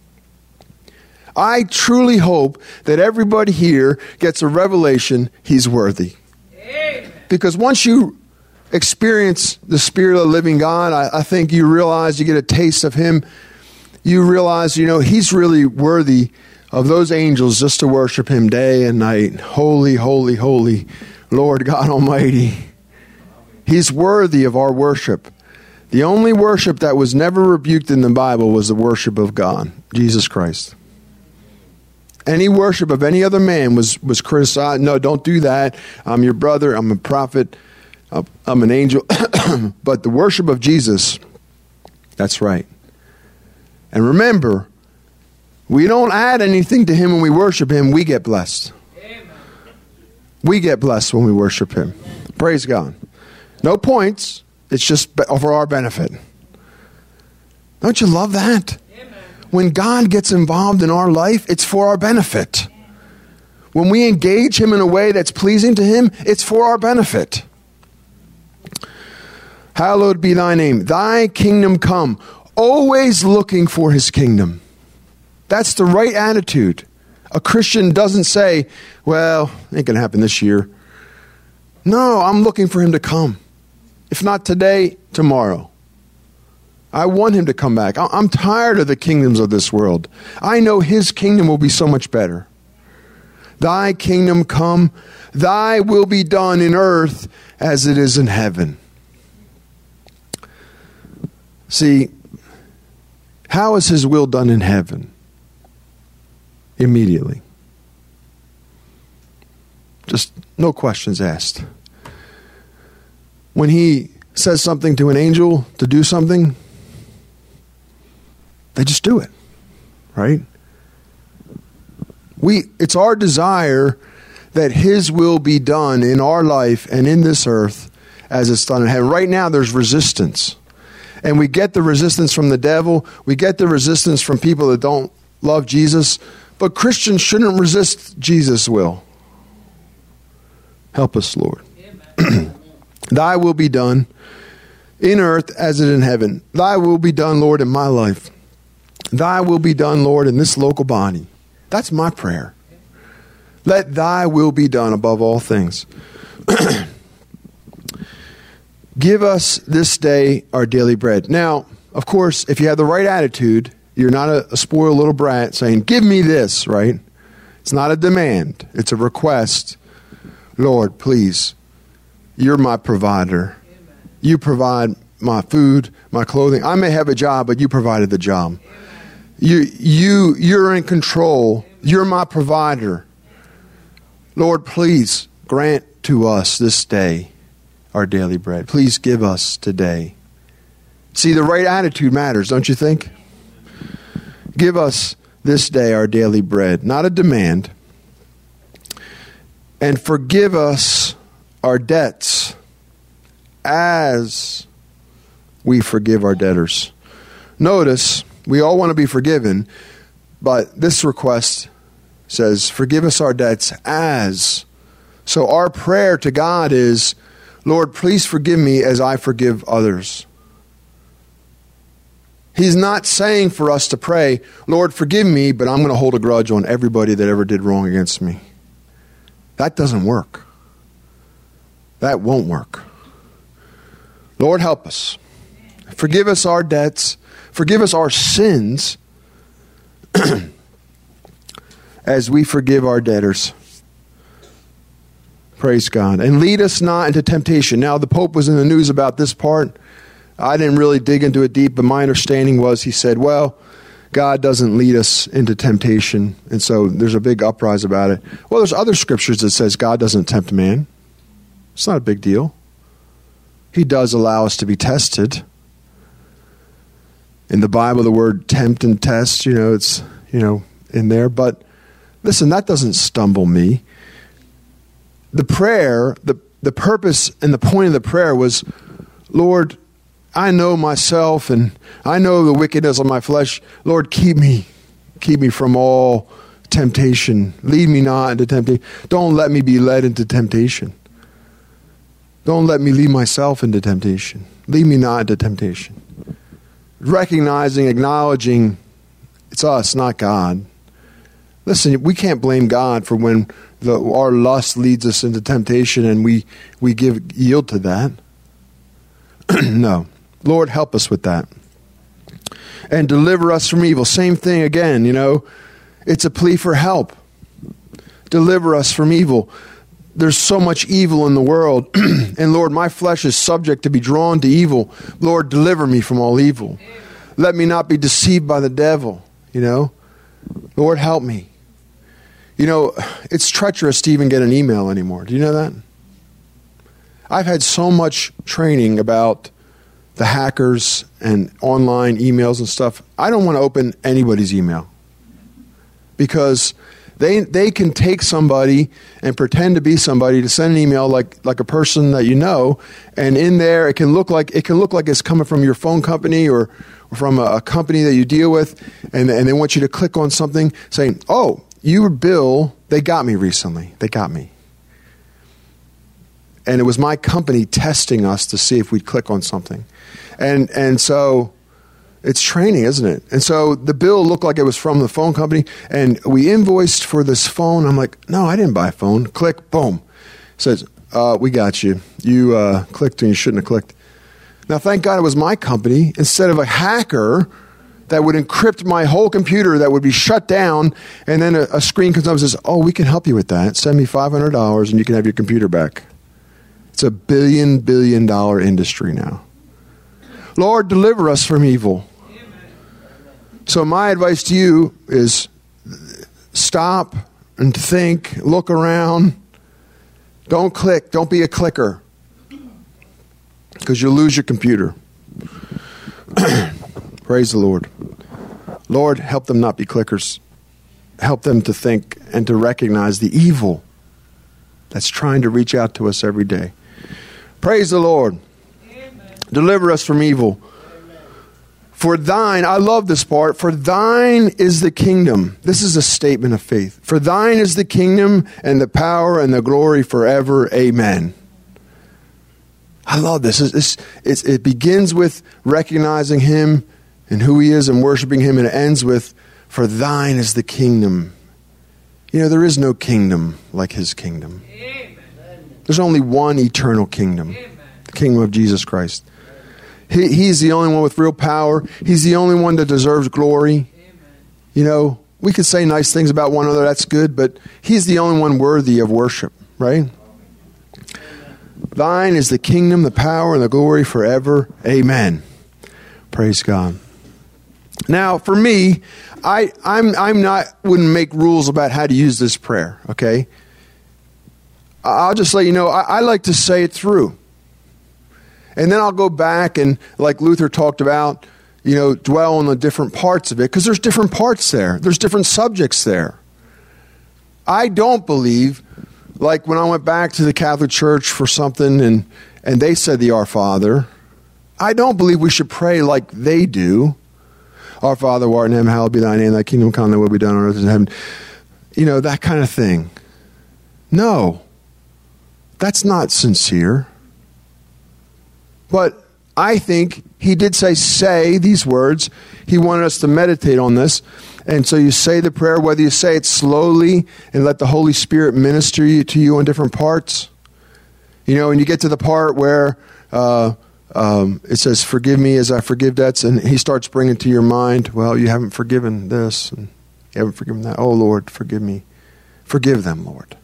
I truly hope that everybody here gets a revelation he's worthy. Amen. Because once you experience the Spirit of the living God, I, I think you realize, you get a taste of him. You realize, you know, he's really worthy of those angels just to worship him day and night. Holy, holy, holy, Lord God Almighty. He's worthy of our worship. The only worship that was never rebuked in the Bible was the worship of God, Jesus Christ. Any worship of any other man was, was criticized. No, don't do that. I'm your brother. I'm a prophet. I'm an angel. But the worship of Jesus, that's right. And remember, we don't add anything to him when we worship him. We get blessed. Amen. We get blessed when we worship him. Praise God. No points. It's just for our benefit. Don't you love that? Amen. When God gets involved in our life, it's for our benefit. When we engage him in a way that's pleasing to him, it's for our benefit. Hallowed be thy name. Thy kingdom come. Always looking for his kingdom. That's the right attitude. A Christian doesn't say, well, ain't going to happen this year. No, I'm looking for him to come. If not today, tomorrow. I want him to come back. I'm tired of the kingdoms of this world. I know his kingdom will be so much better. Thy kingdom come, thy will be done in earth as it is in heaven. See, how is his will done in heaven? Immediately. Just no questions asked. When he says something to an angel to do something, they just do it, right? We, it's our desire that his will be done in our life and in this earth as it's done in heaven. Right now there's resistance. And we get the resistance from the devil. We get the resistance from people that don't love Jesus. But Christians shouldn't resist Jesus' will. Help us, Lord. Thy will be done in earth as it is in heaven. Thy will be done, Lord, in my life. Thy will be done, Lord, in this local body. That's my prayer. Let thy will be done above all things. Give us this day our daily bread. Now, of course, if you have the right attitude, you're not a, a spoiled little brat saying, give me this, right? It's not a demand. It's a request. Lord, please, you're my provider. You provide my food, my clothing. I may have a job, but you provided the job. You, you, you're in control. You're my provider. Lord, please grant to us this day our daily bread. Please give us today See, the right attitude matters, don't you think? Give us this day our daily bread, not a demand. And forgive us our debts as we forgive our debtors. Notice, we all want to be forgiven, but this request says, forgive us our debts as. So our prayer to God is, Lord, please forgive me as I forgive others. He's not saying for us to pray, Lord, forgive me, but I'm going to hold a grudge on everybody that ever did wrong against me. That doesn't work. That won't work. Lord, help us. Forgive us our debts. Forgive us our sins as we forgive our debtors. Praise God. And lead us not into temptation. Now, the Pope was in the news about this part. I didn't really dig into it deep, but my understanding was he said, well, God doesn't lead us into temptation. And so there's a big uprise about it. Well, there's other scriptures that says God doesn't tempt man. It's not a big deal. He does allow us to be tested. In the Bible, the word tempt and test, you know, it's, you know, in there. But listen, that doesn't stumble me. The prayer, the, the purpose and the point of the prayer was, Lord, I know myself and I know the wickedness of my flesh. Lord, keep me. Keep me from all temptation. Lead me not into temptation. Don't let me be led into temptation. Don't let me lead myself into temptation. Lead me not into temptation. Recognizing, acknowledging it's us, not God. Listen, we can't blame God for when the, our lust leads us into temptation and we, we give yield to that. No. Lord, help us with that. And deliver us from evil. Same thing again, you know. It's a plea for help. Deliver us from evil. There's so much evil in the world. And Lord, my flesh is subject to be drawn to evil. Lord, deliver me from all evil. Let me not be deceived by the devil, you know. Lord, help me. You know, it's treacherous to even get an email anymore. Do you know that? I've had so much training about the hackers and online emails and stuff. I don't want to open anybody's email because they they can take somebody and pretend to be somebody to send an email like like a person that you know, and in there it can look like it can look like it's coming from your phone company or, or from a, a company that you deal with, and and they want you to click on something saying, "Oh, you Bill, they got me recently. They got me." And it was my company testing us to see if we'd click on something. And and so it's training, isn't it? And so the bill looked like it was from the phone company, and we invoiced for this phone. I'm like, no, I didn't buy a phone. Click, boom. It says, uh, we got you. You uh, clicked and you shouldn't have clicked. Now, thank God it was my company instead of a hacker that would encrypt my whole computer that would be shut down, and then a, a screen comes up and says, oh, we can help you with that. Send me five hundred dollars and you can have your computer back. It's a billion, billion dollar industry now. Lord, deliver us from evil. Amen. So my advice to you is stop and think, look around. Don't click. Don't be a clicker because you'll lose your computer. Praise the Lord. Lord, help them not be clickers. Help them to think and to recognize the evil that's trying to reach out to us every day. Praise the Lord. Amen. Deliver us from evil. Amen. For thine, I love this part, for thine is the kingdom. This is a statement of faith. For thine is the kingdom and the power and the glory forever. Amen. I love this. It's, it's, it begins with recognizing him and who he is and worshiping him, and it ends with, for thine is the kingdom. You know, there is no kingdom like his kingdom. Amen. There's only one eternal kingdom, Amen. The kingdom of Jesus Christ. He, he's the only one with real power. He's the only one that deserves glory. Amen. You know, we could say nice things about one another, that's good, but he's the only one worthy of worship, right? Amen. Thine is the kingdom, the power, and the glory forever. Amen. Praise God. Now, for me, I, I'm I'm not wouldn't make rules about how to use this prayer, okay? I'll just let you know, I, I like to say it through. And then I'll go back and, like Luther talked about, you know, dwell on the different parts of it, because there's different parts there. There's different subjects there. I don't believe, like when I went back to the Catholic Church for something and, and they said the Our Father, I don't believe we should pray like they do. Our Father, who art in heaven, hallowed be thy name, thy kingdom come, thy will be done on earth as in heaven. You know, that kind of thing. No. That's not sincere. But I think he did say, say these words. He wanted us to meditate on this. And so you say the prayer, whether you say it slowly and let the Holy Spirit minister you, to you on different parts. You know, and you get to the part where uh, um, it says, forgive me as I forgive debts. And he starts bringing to your mind, well, you haven't forgiven this. And you haven't forgiven that. Oh, Lord, forgive me. Forgive them, Lord.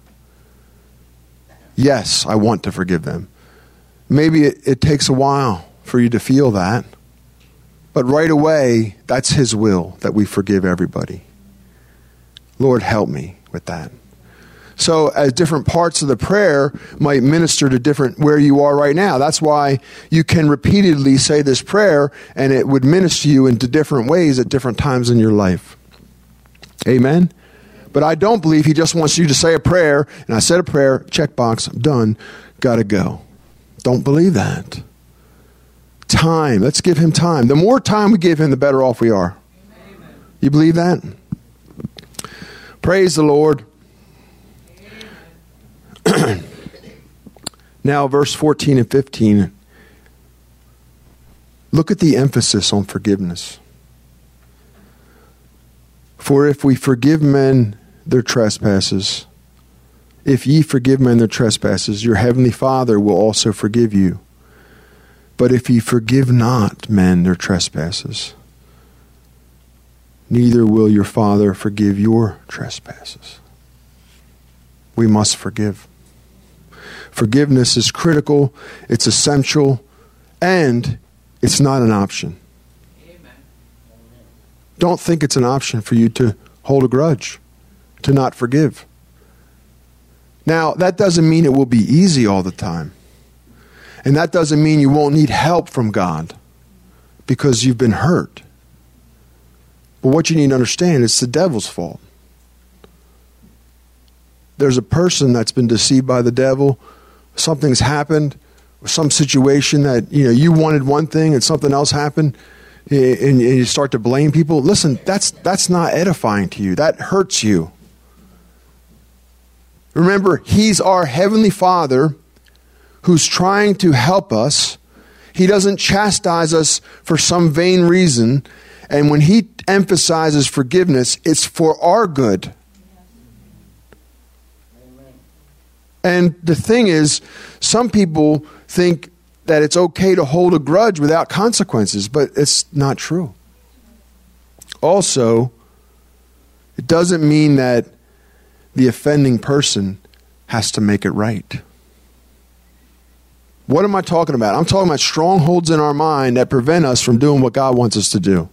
Yes, I want to forgive them. Maybe it, it takes a while for you to feel that. But right away, that's his will, that we forgive everybody. Lord, help me with that. So as different parts of the prayer might minister to different where you are right now. That's why you can repeatedly say this prayer and it would minister you into different ways at different times in your life. Amen? But I don't believe he just wants you to say a prayer, and I said a prayer, checkbox, I'm done, gotta go. Don't believe that. Time. Let's give him time. The more time we give him, the better off we are. Amen. You believe that? Praise the Lord. Now, verse fourteen and fifteen. Look at the emphasis on forgiveness. For if we forgive men their trespasses, if ye forgive men their trespasses, your heavenly Father will also forgive you. But if ye forgive not men their trespasses, neither will your Father forgive your trespasses. We must forgive. Forgiveness is critical, it's essential, and it's not an option. Amen. Don't think it's an option for you to hold a grudge, to not forgive. Now, that doesn't mean it will be easy all the time. And that doesn't mean you won't need help from God because you've been hurt. But what you need to understand, it's the devil's fault. There's a person that's been deceived by the devil. Something's happened, some situation that, you know, you wanted one thing and something else happened, and you start to blame people. Listen, that's that's not edifying to you. That hurts you. Remember, he's our heavenly Father who's trying to help us. He doesn't chastise us for some vain reason. And when he emphasizes forgiveness, it's for our good. And the thing is, some people think that it's okay to hold a grudge without consequences, but it's not true. Also, it doesn't mean that the offending person has to make it right. What am I talking about? I'm talking about strongholds in our mind that prevent us from doing what God wants us to do.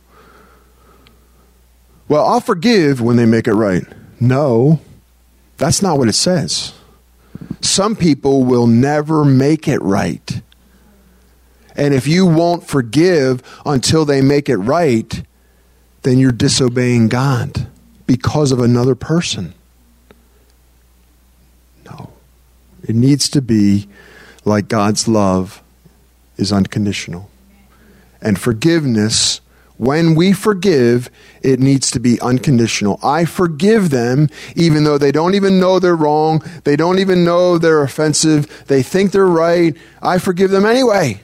Well, I'll forgive when they make it right. No, that's not what it says. Some people will never make it right. And if you won't forgive until they make it right, then you're disobeying God because of another person. No. It needs to be like God's love is unconditional. And forgiveness, when we forgive, it needs to be unconditional. I forgive them even though they don't even know they're wrong. They don't even know they're offensive. They think they're right. I forgive them anyway.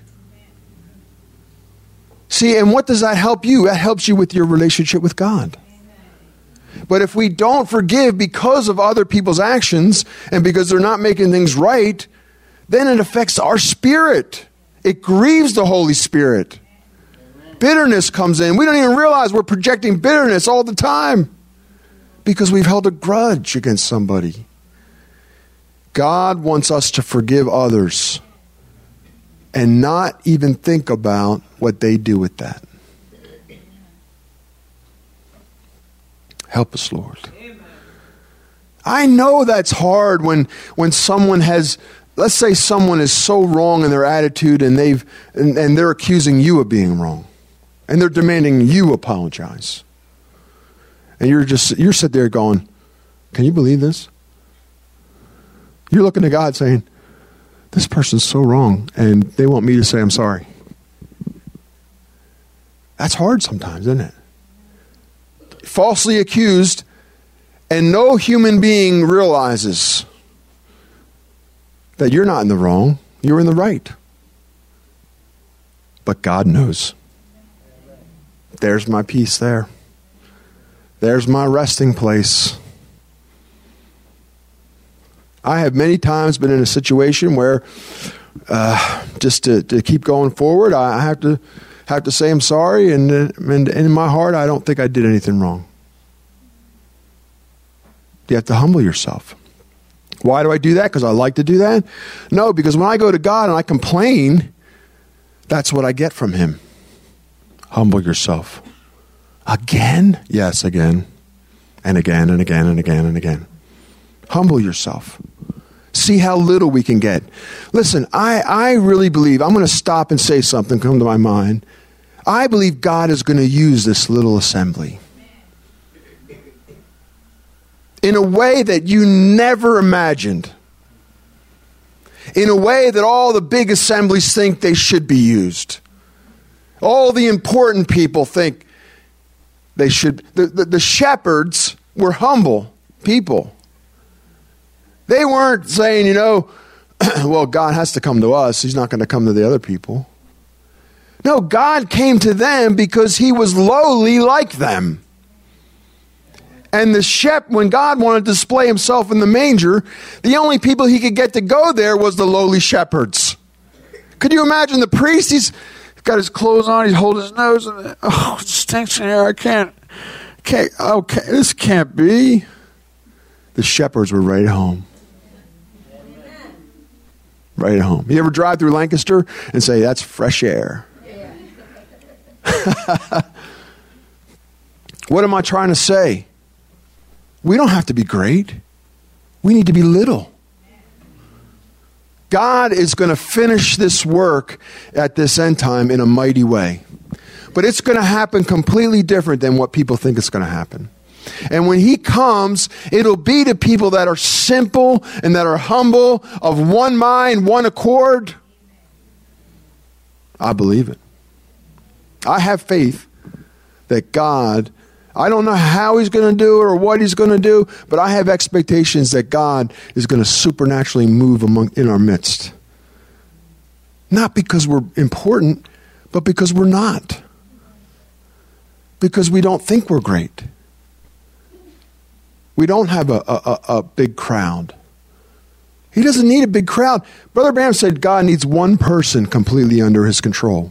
See, and what does that help you? That helps you with your relationship with God. But if we don't forgive because of other people's actions and because they're not making things right, then it affects our spirit. It grieves the Holy Spirit. Bitterness comes in. We don't even realize we're projecting bitterness all the time because we've held a grudge against somebody. God wants us to forgive others and not even think about what they do with that. Help us, Lord. I know that's hard when, when someone has let's say someone is so wrong in their attitude and they've and, and they're accusing you of being wrong. And they're demanding you apologize. And you're just you're sitting there going, can you believe this? You're looking to God saying, this person's so wrong, and they want me to say I'm sorry. That's hard sometimes, isn't it? Falsely accused, and no human being realizes that you're not in the wrong, you're in the right. But God knows. There's my peace there. There's my resting place. I have many times been in a situation where uh, just to, to keep going forward, I have to have to say I'm sorry, and, and, and in my heart, I don't think I did anything wrong. You have to humble yourself. Why do I do that? Because I like to do that? No, because when I go to God and I complain, that's what I get from Him. Humble yourself. Again? Yes, again. And again and again and again and again. Humble yourself. See how little we can get. Listen, I, I really believe, I'm going to stop and say something come to my mind. I believe God is going to use this little assembly in a way that you never imagined. In a way that all the big assemblies think they should be used. All the important people think they should. The, the, the shepherds were humble people. They weren't saying, you know, well, God has to come to us. He's not going to come to the other people. No, God came to them because He was lowly like them. And the shep, when God wanted to display Himself in the manger, the only people He could get to go there was the lowly shepherds. Could you imagine the priest? He's got his clothes on. He's holding his nose. And, oh, it stinks in here. I can't. Can't. Okay, this can't be. The shepherds were right at home. Right at home. You ever drive through Lancaster and say, that's fresh air? Yeah. What am I trying to say? We don't have to be great. We need to be little. God is going to finish this work at this end time in a mighty way. But it's going to happen completely different than what people think it's going to happen. And when He comes, it'll be to people that are simple and that are humble, of one mind, one accord. I believe it. I have faith that God, I don't know how He's going to do it or what He's going to do, but I have expectations that God is going to supernaturally move among in our midst. Not because we're important, but because we're not. Because we don't think we're great. We don't have a, a, a big crowd. He doesn't need a big crowd. Brother Branham said God needs one person completely under His control.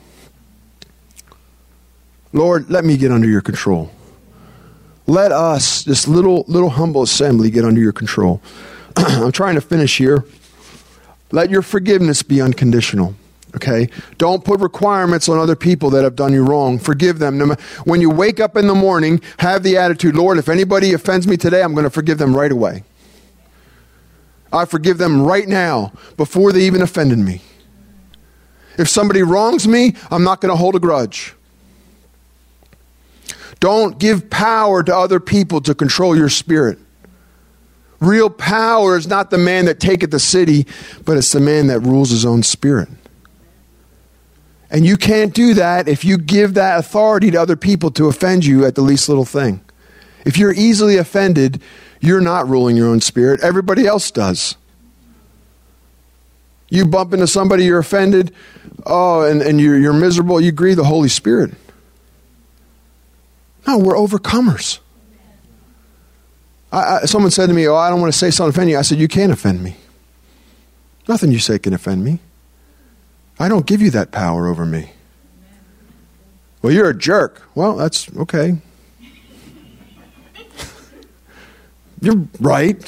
Lord, let me get under your control. Let us, this little little humble assembly, get under your control. I'm trying to finish here. Let your forgiveness be unconditional. Okay? Don't put requirements on other people that have done you wrong. Forgive them. When you wake up in the morning, have the attitude, Lord, if anybody offends me today, I'm going to forgive them right away. I forgive them right now before they even offended me. If somebody wrongs me, I'm not going to hold a grudge. Don't give power to other people to control your spirit. Real power is not the man that taketh the city, but it's the man that rules his own spirit. And you can't do that if you give that authority to other people to offend you at the least little thing. If you're easily offended, you're not ruling your own spirit. Everybody else does. You bump into somebody, you're offended, oh, and, and you're, you're miserable, you grieve the Holy Spirit. No, we're overcomers. I, I, someone said to me, oh, I don't want to say something to offend you. I said, you can't offend me. Nothing you say can offend me. I don't give you that power over me. Well, you're a jerk. Well, that's okay. You're right.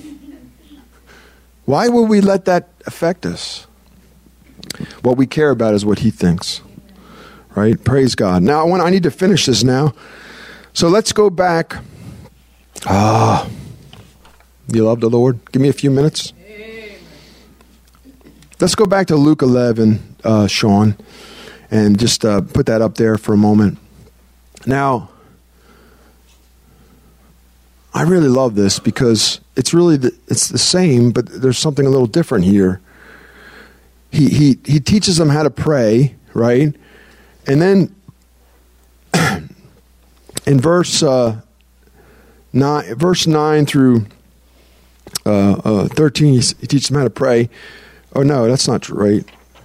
Why would we let that affect us? What we care about is what He thinks. Right? Praise God. Now, I, want, I need to finish this now. So let's go back. Ah, you love the Lord? Give me a few minutes. Let's go back to Luke eleven, uh, Sean, and just uh, put that up there for a moment. Now, I really love this because it's really the, it's the same, but there's something a little different here. He he he teaches them how to pray, right? And then in verse uh, nine, verse nine through uh, uh, thirteen, he, he teaches them how to pray. Oh no, that's not right.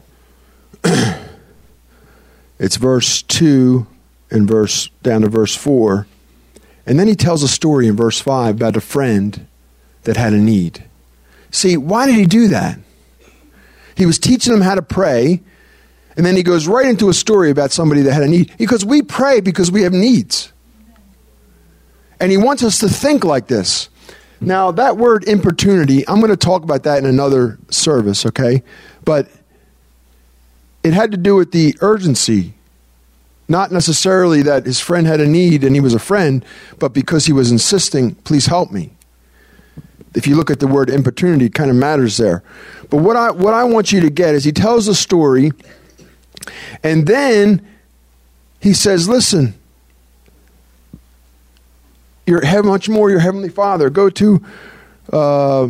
It's verse two and verse down to verse four. And then he tells a story in verse five about a friend that had a need. See, why did he do that? He was teaching them how to pray, and then he goes right into a story about somebody that had a need. Because we pray because we have needs. And he wants us to think like this. Now, that word importunity, I'm going to talk about that in another service, okay? But it had to do with the urgency. Not necessarily that his friend had a need and he was a friend, but because he was insisting, please help me. If you look at the word importunity, it kind of matters there. But what I what I want you to get is he tells the story, and then he says, listen, your heaven, much more your heavenly Father. Go to, uh,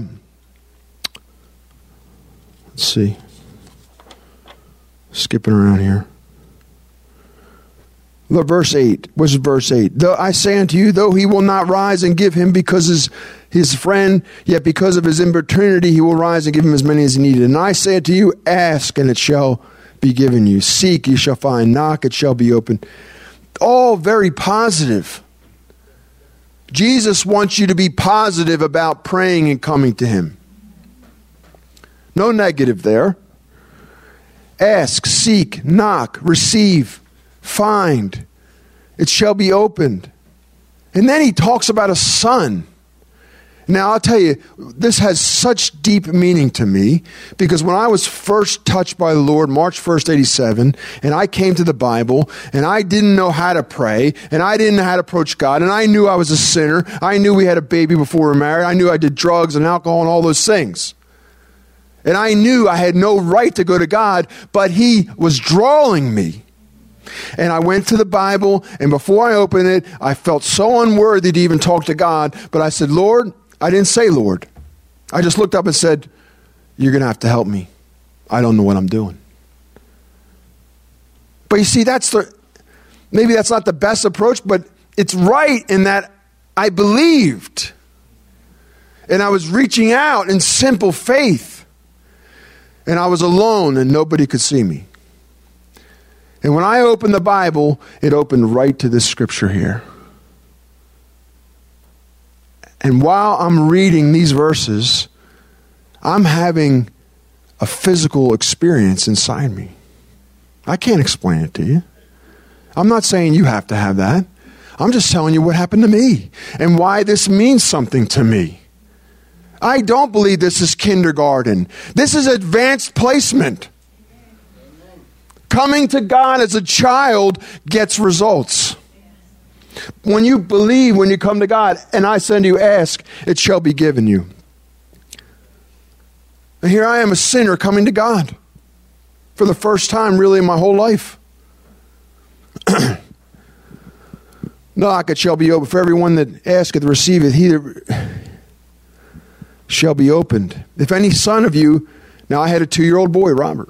let's see, skipping around here. Look, verse eight. What's verse eight? Though I say unto you, though he will not rise and give him because his his friend, yet because of his importunity he will rise and give him as many as he needed. And I say unto you, ask and it shall be given you. Seek, you shall find. Knock, it shall be opened. All very positive. Jesus wants you to be positive about praying and coming to him. No negative there. Ask, seek, knock, receive, find. It shall be opened. And then he talks about a son. Now, I'll tell you, this has such deep meaning to me because when I was first touched by the Lord, March first, eighty-seven, and I came to the Bible, and I didn't know how to pray, and I didn't know how to approach God, and I knew I was a sinner. I knew we had a baby before we were married. I knew I did drugs and alcohol and all those things. And I knew I had no right to go to God, but he was drawing me. And I went to the Bible, and before I opened it, I felt so unworthy to even talk to God, but I said, Lord, I didn't say Lord. I just looked up and said, you're going to have to help me. I don't know what I'm doing. But you see, that's the, maybe that's not the best approach, but it's right in that I believed. And I was reaching out in simple faith. And I was alone and nobody could see me. And when I opened the Bible, it opened right to this scripture here. And while I'm reading these verses, I'm having a physical experience inside me. I can't explain it to you. I'm not saying you have to have that. I'm just telling you what happened to me and why this means something to me. I don't believe this is kindergarten. This is advanced placement. Coming to God as a child gets results. When you believe, when you come to God, and I send you, ask, it shall be given you. And here I am, a sinner coming to God for the first time really in my whole life. Knock, it shall be opened. For everyone that asketh, receiveth, he that shall be opened. If any son of you, now I had a two-year-old boy, Robert.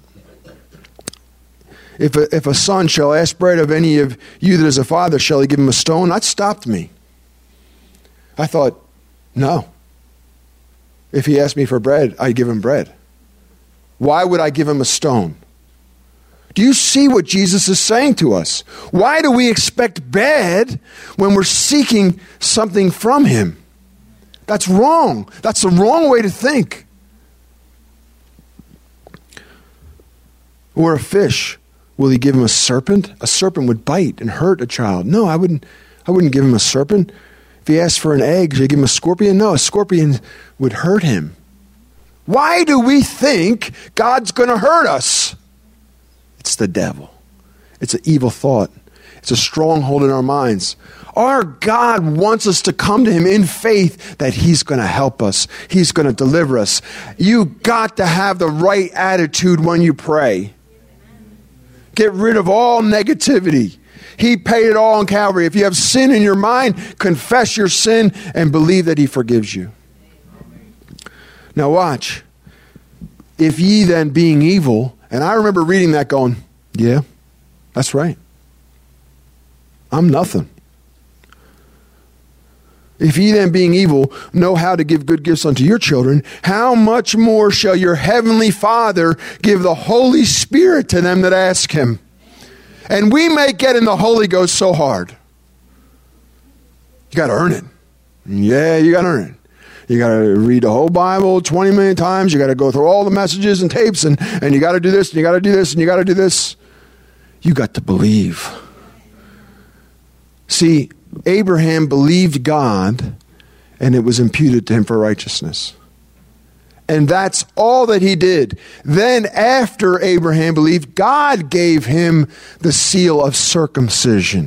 If a, if a son shall ask bread of any of you that is a father, shall he give him a stone? That stopped me. I thought, no. If he asked me for bread, I'd give him bread. Why would I give him a stone? Do you see what Jesus is saying to us? Why do we expect bad when we're seeking something from him? That's wrong. That's the wrong way to think. Or a fish. Will he give him a serpent? A serpent would bite and hurt a child. No, I wouldn't I wouldn't give him a serpent. If he asked for an egg, should I give him a scorpion? No, a scorpion would hurt him. Why do we think God's going to hurt us? It's the devil. It's an evil thought. It's a stronghold in our minds. Our God wants us to come to him in faith that he's going to help us. He's going to deliver us. You got to have the right attitude when you pray. Get rid of all negativity. He paid it all on Calvary. If you have sin in your mind, confess your sin and believe that he forgives you. Now watch. If ye then being evil, and I remember reading that going, yeah, that's right. I'm nothing. If ye then being evil know how to give good gifts unto your children, how much more shall your heavenly Father give the Holy Spirit to them that ask him? And we make getting the Holy Ghost so hard. You got to earn it. Yeah, you got to earn it. You got to read the whole Bible twenty million times. You got to go through all the messages and tapes, and, and you got to do this, and you got to do this, and you got to do this. You got to believe. See, Abraham believed God, and it was imputed to him for righteousness. And that's all that he did. Then after Abraham believed, God gave him the seal of circumcision.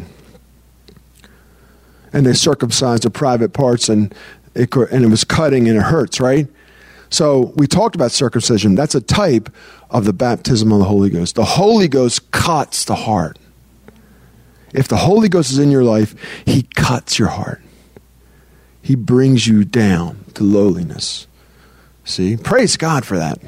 And they circumcised the private parts, and it, and it was cutting and it hurts, right? So we talked about circumcision. That's a type of the baptism of the Holy Ghost. The Holy Ghost cuts the heart. If the Holy Ghost is in your life, he cuts your heart. He brings you down to lowliness. See? Praise God for that.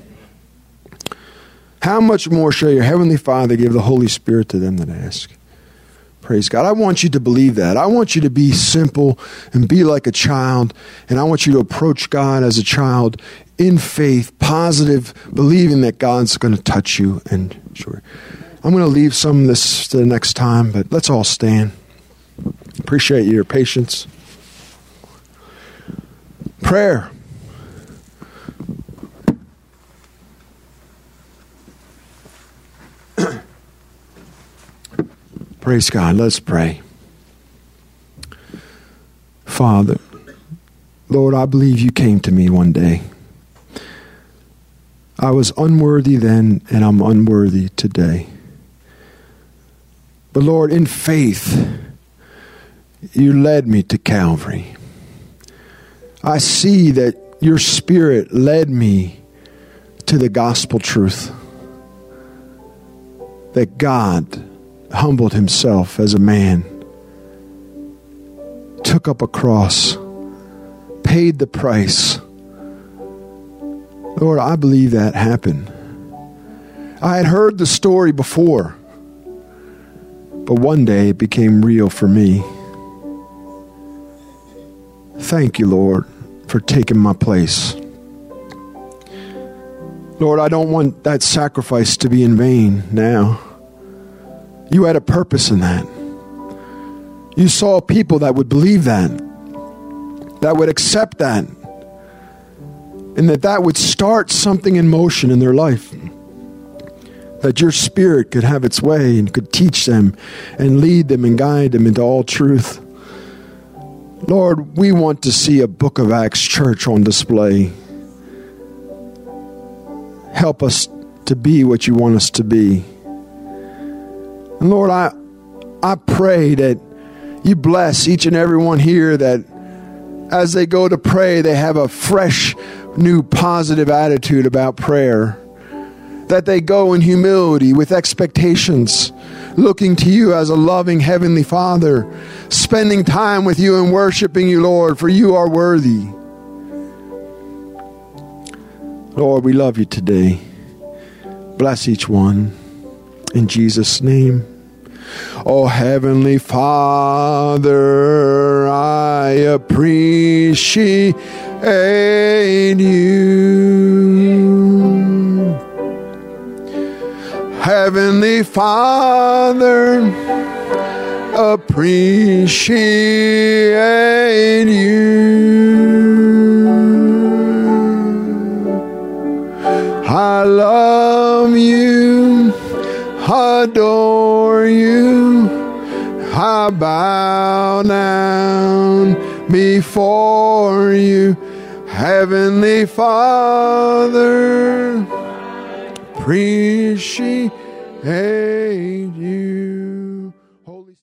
How much more shall your heavenly Father give the Holy Spirit to them that ask? Praise God. I want you to believe that. I want you to be simple and be like a child. And I want you to approach God as a child in faith, positive, believing that God's going to touch you. And sure, I'm going to leave some of this to the next time, but let's all stand. Appreciate your patience. Prayer. Praise God. Let's pray. Father, Lord, I believe you came to me one day. I was unworthy then, and I'm unworthy today. But Lord, in faith, you led me to Calvary. I see that your Spirit led me to the gospel truth. That God humbled himself as a man, took up a cross, paid the price. Lord, I believe that happened. I had heard the story before, but one day it became real for me. Thank you, Lord, for taking my place. Lord, I don't want that sacrifice to be in vain now. You had a purpose in that. You saw people that would believe that, that would accept that, and that that would start something in motion in their life. That your Spirit could have its way and could teach them and lead them and guide them into all truth. Lord, we want to see a Book of Acts church on display. Help us to be what you want us to be. And Lord, I I pray that you bless each and every one here, that as they go to pray, they have a fresh, new, positive attitude about prayer. That they go in humility with expectations, looking to you as a loving Heavenly Father, spending time with you and worshiping you, Lord, for you are worthy. Lord, we love you today. Bless each one. In Jesus' name. Oh, Heavenly Father, I appreciate you. Heavenly Father, appreciate you. I love you, adore you, I bow down before you. Heavenly Father, appreciate you.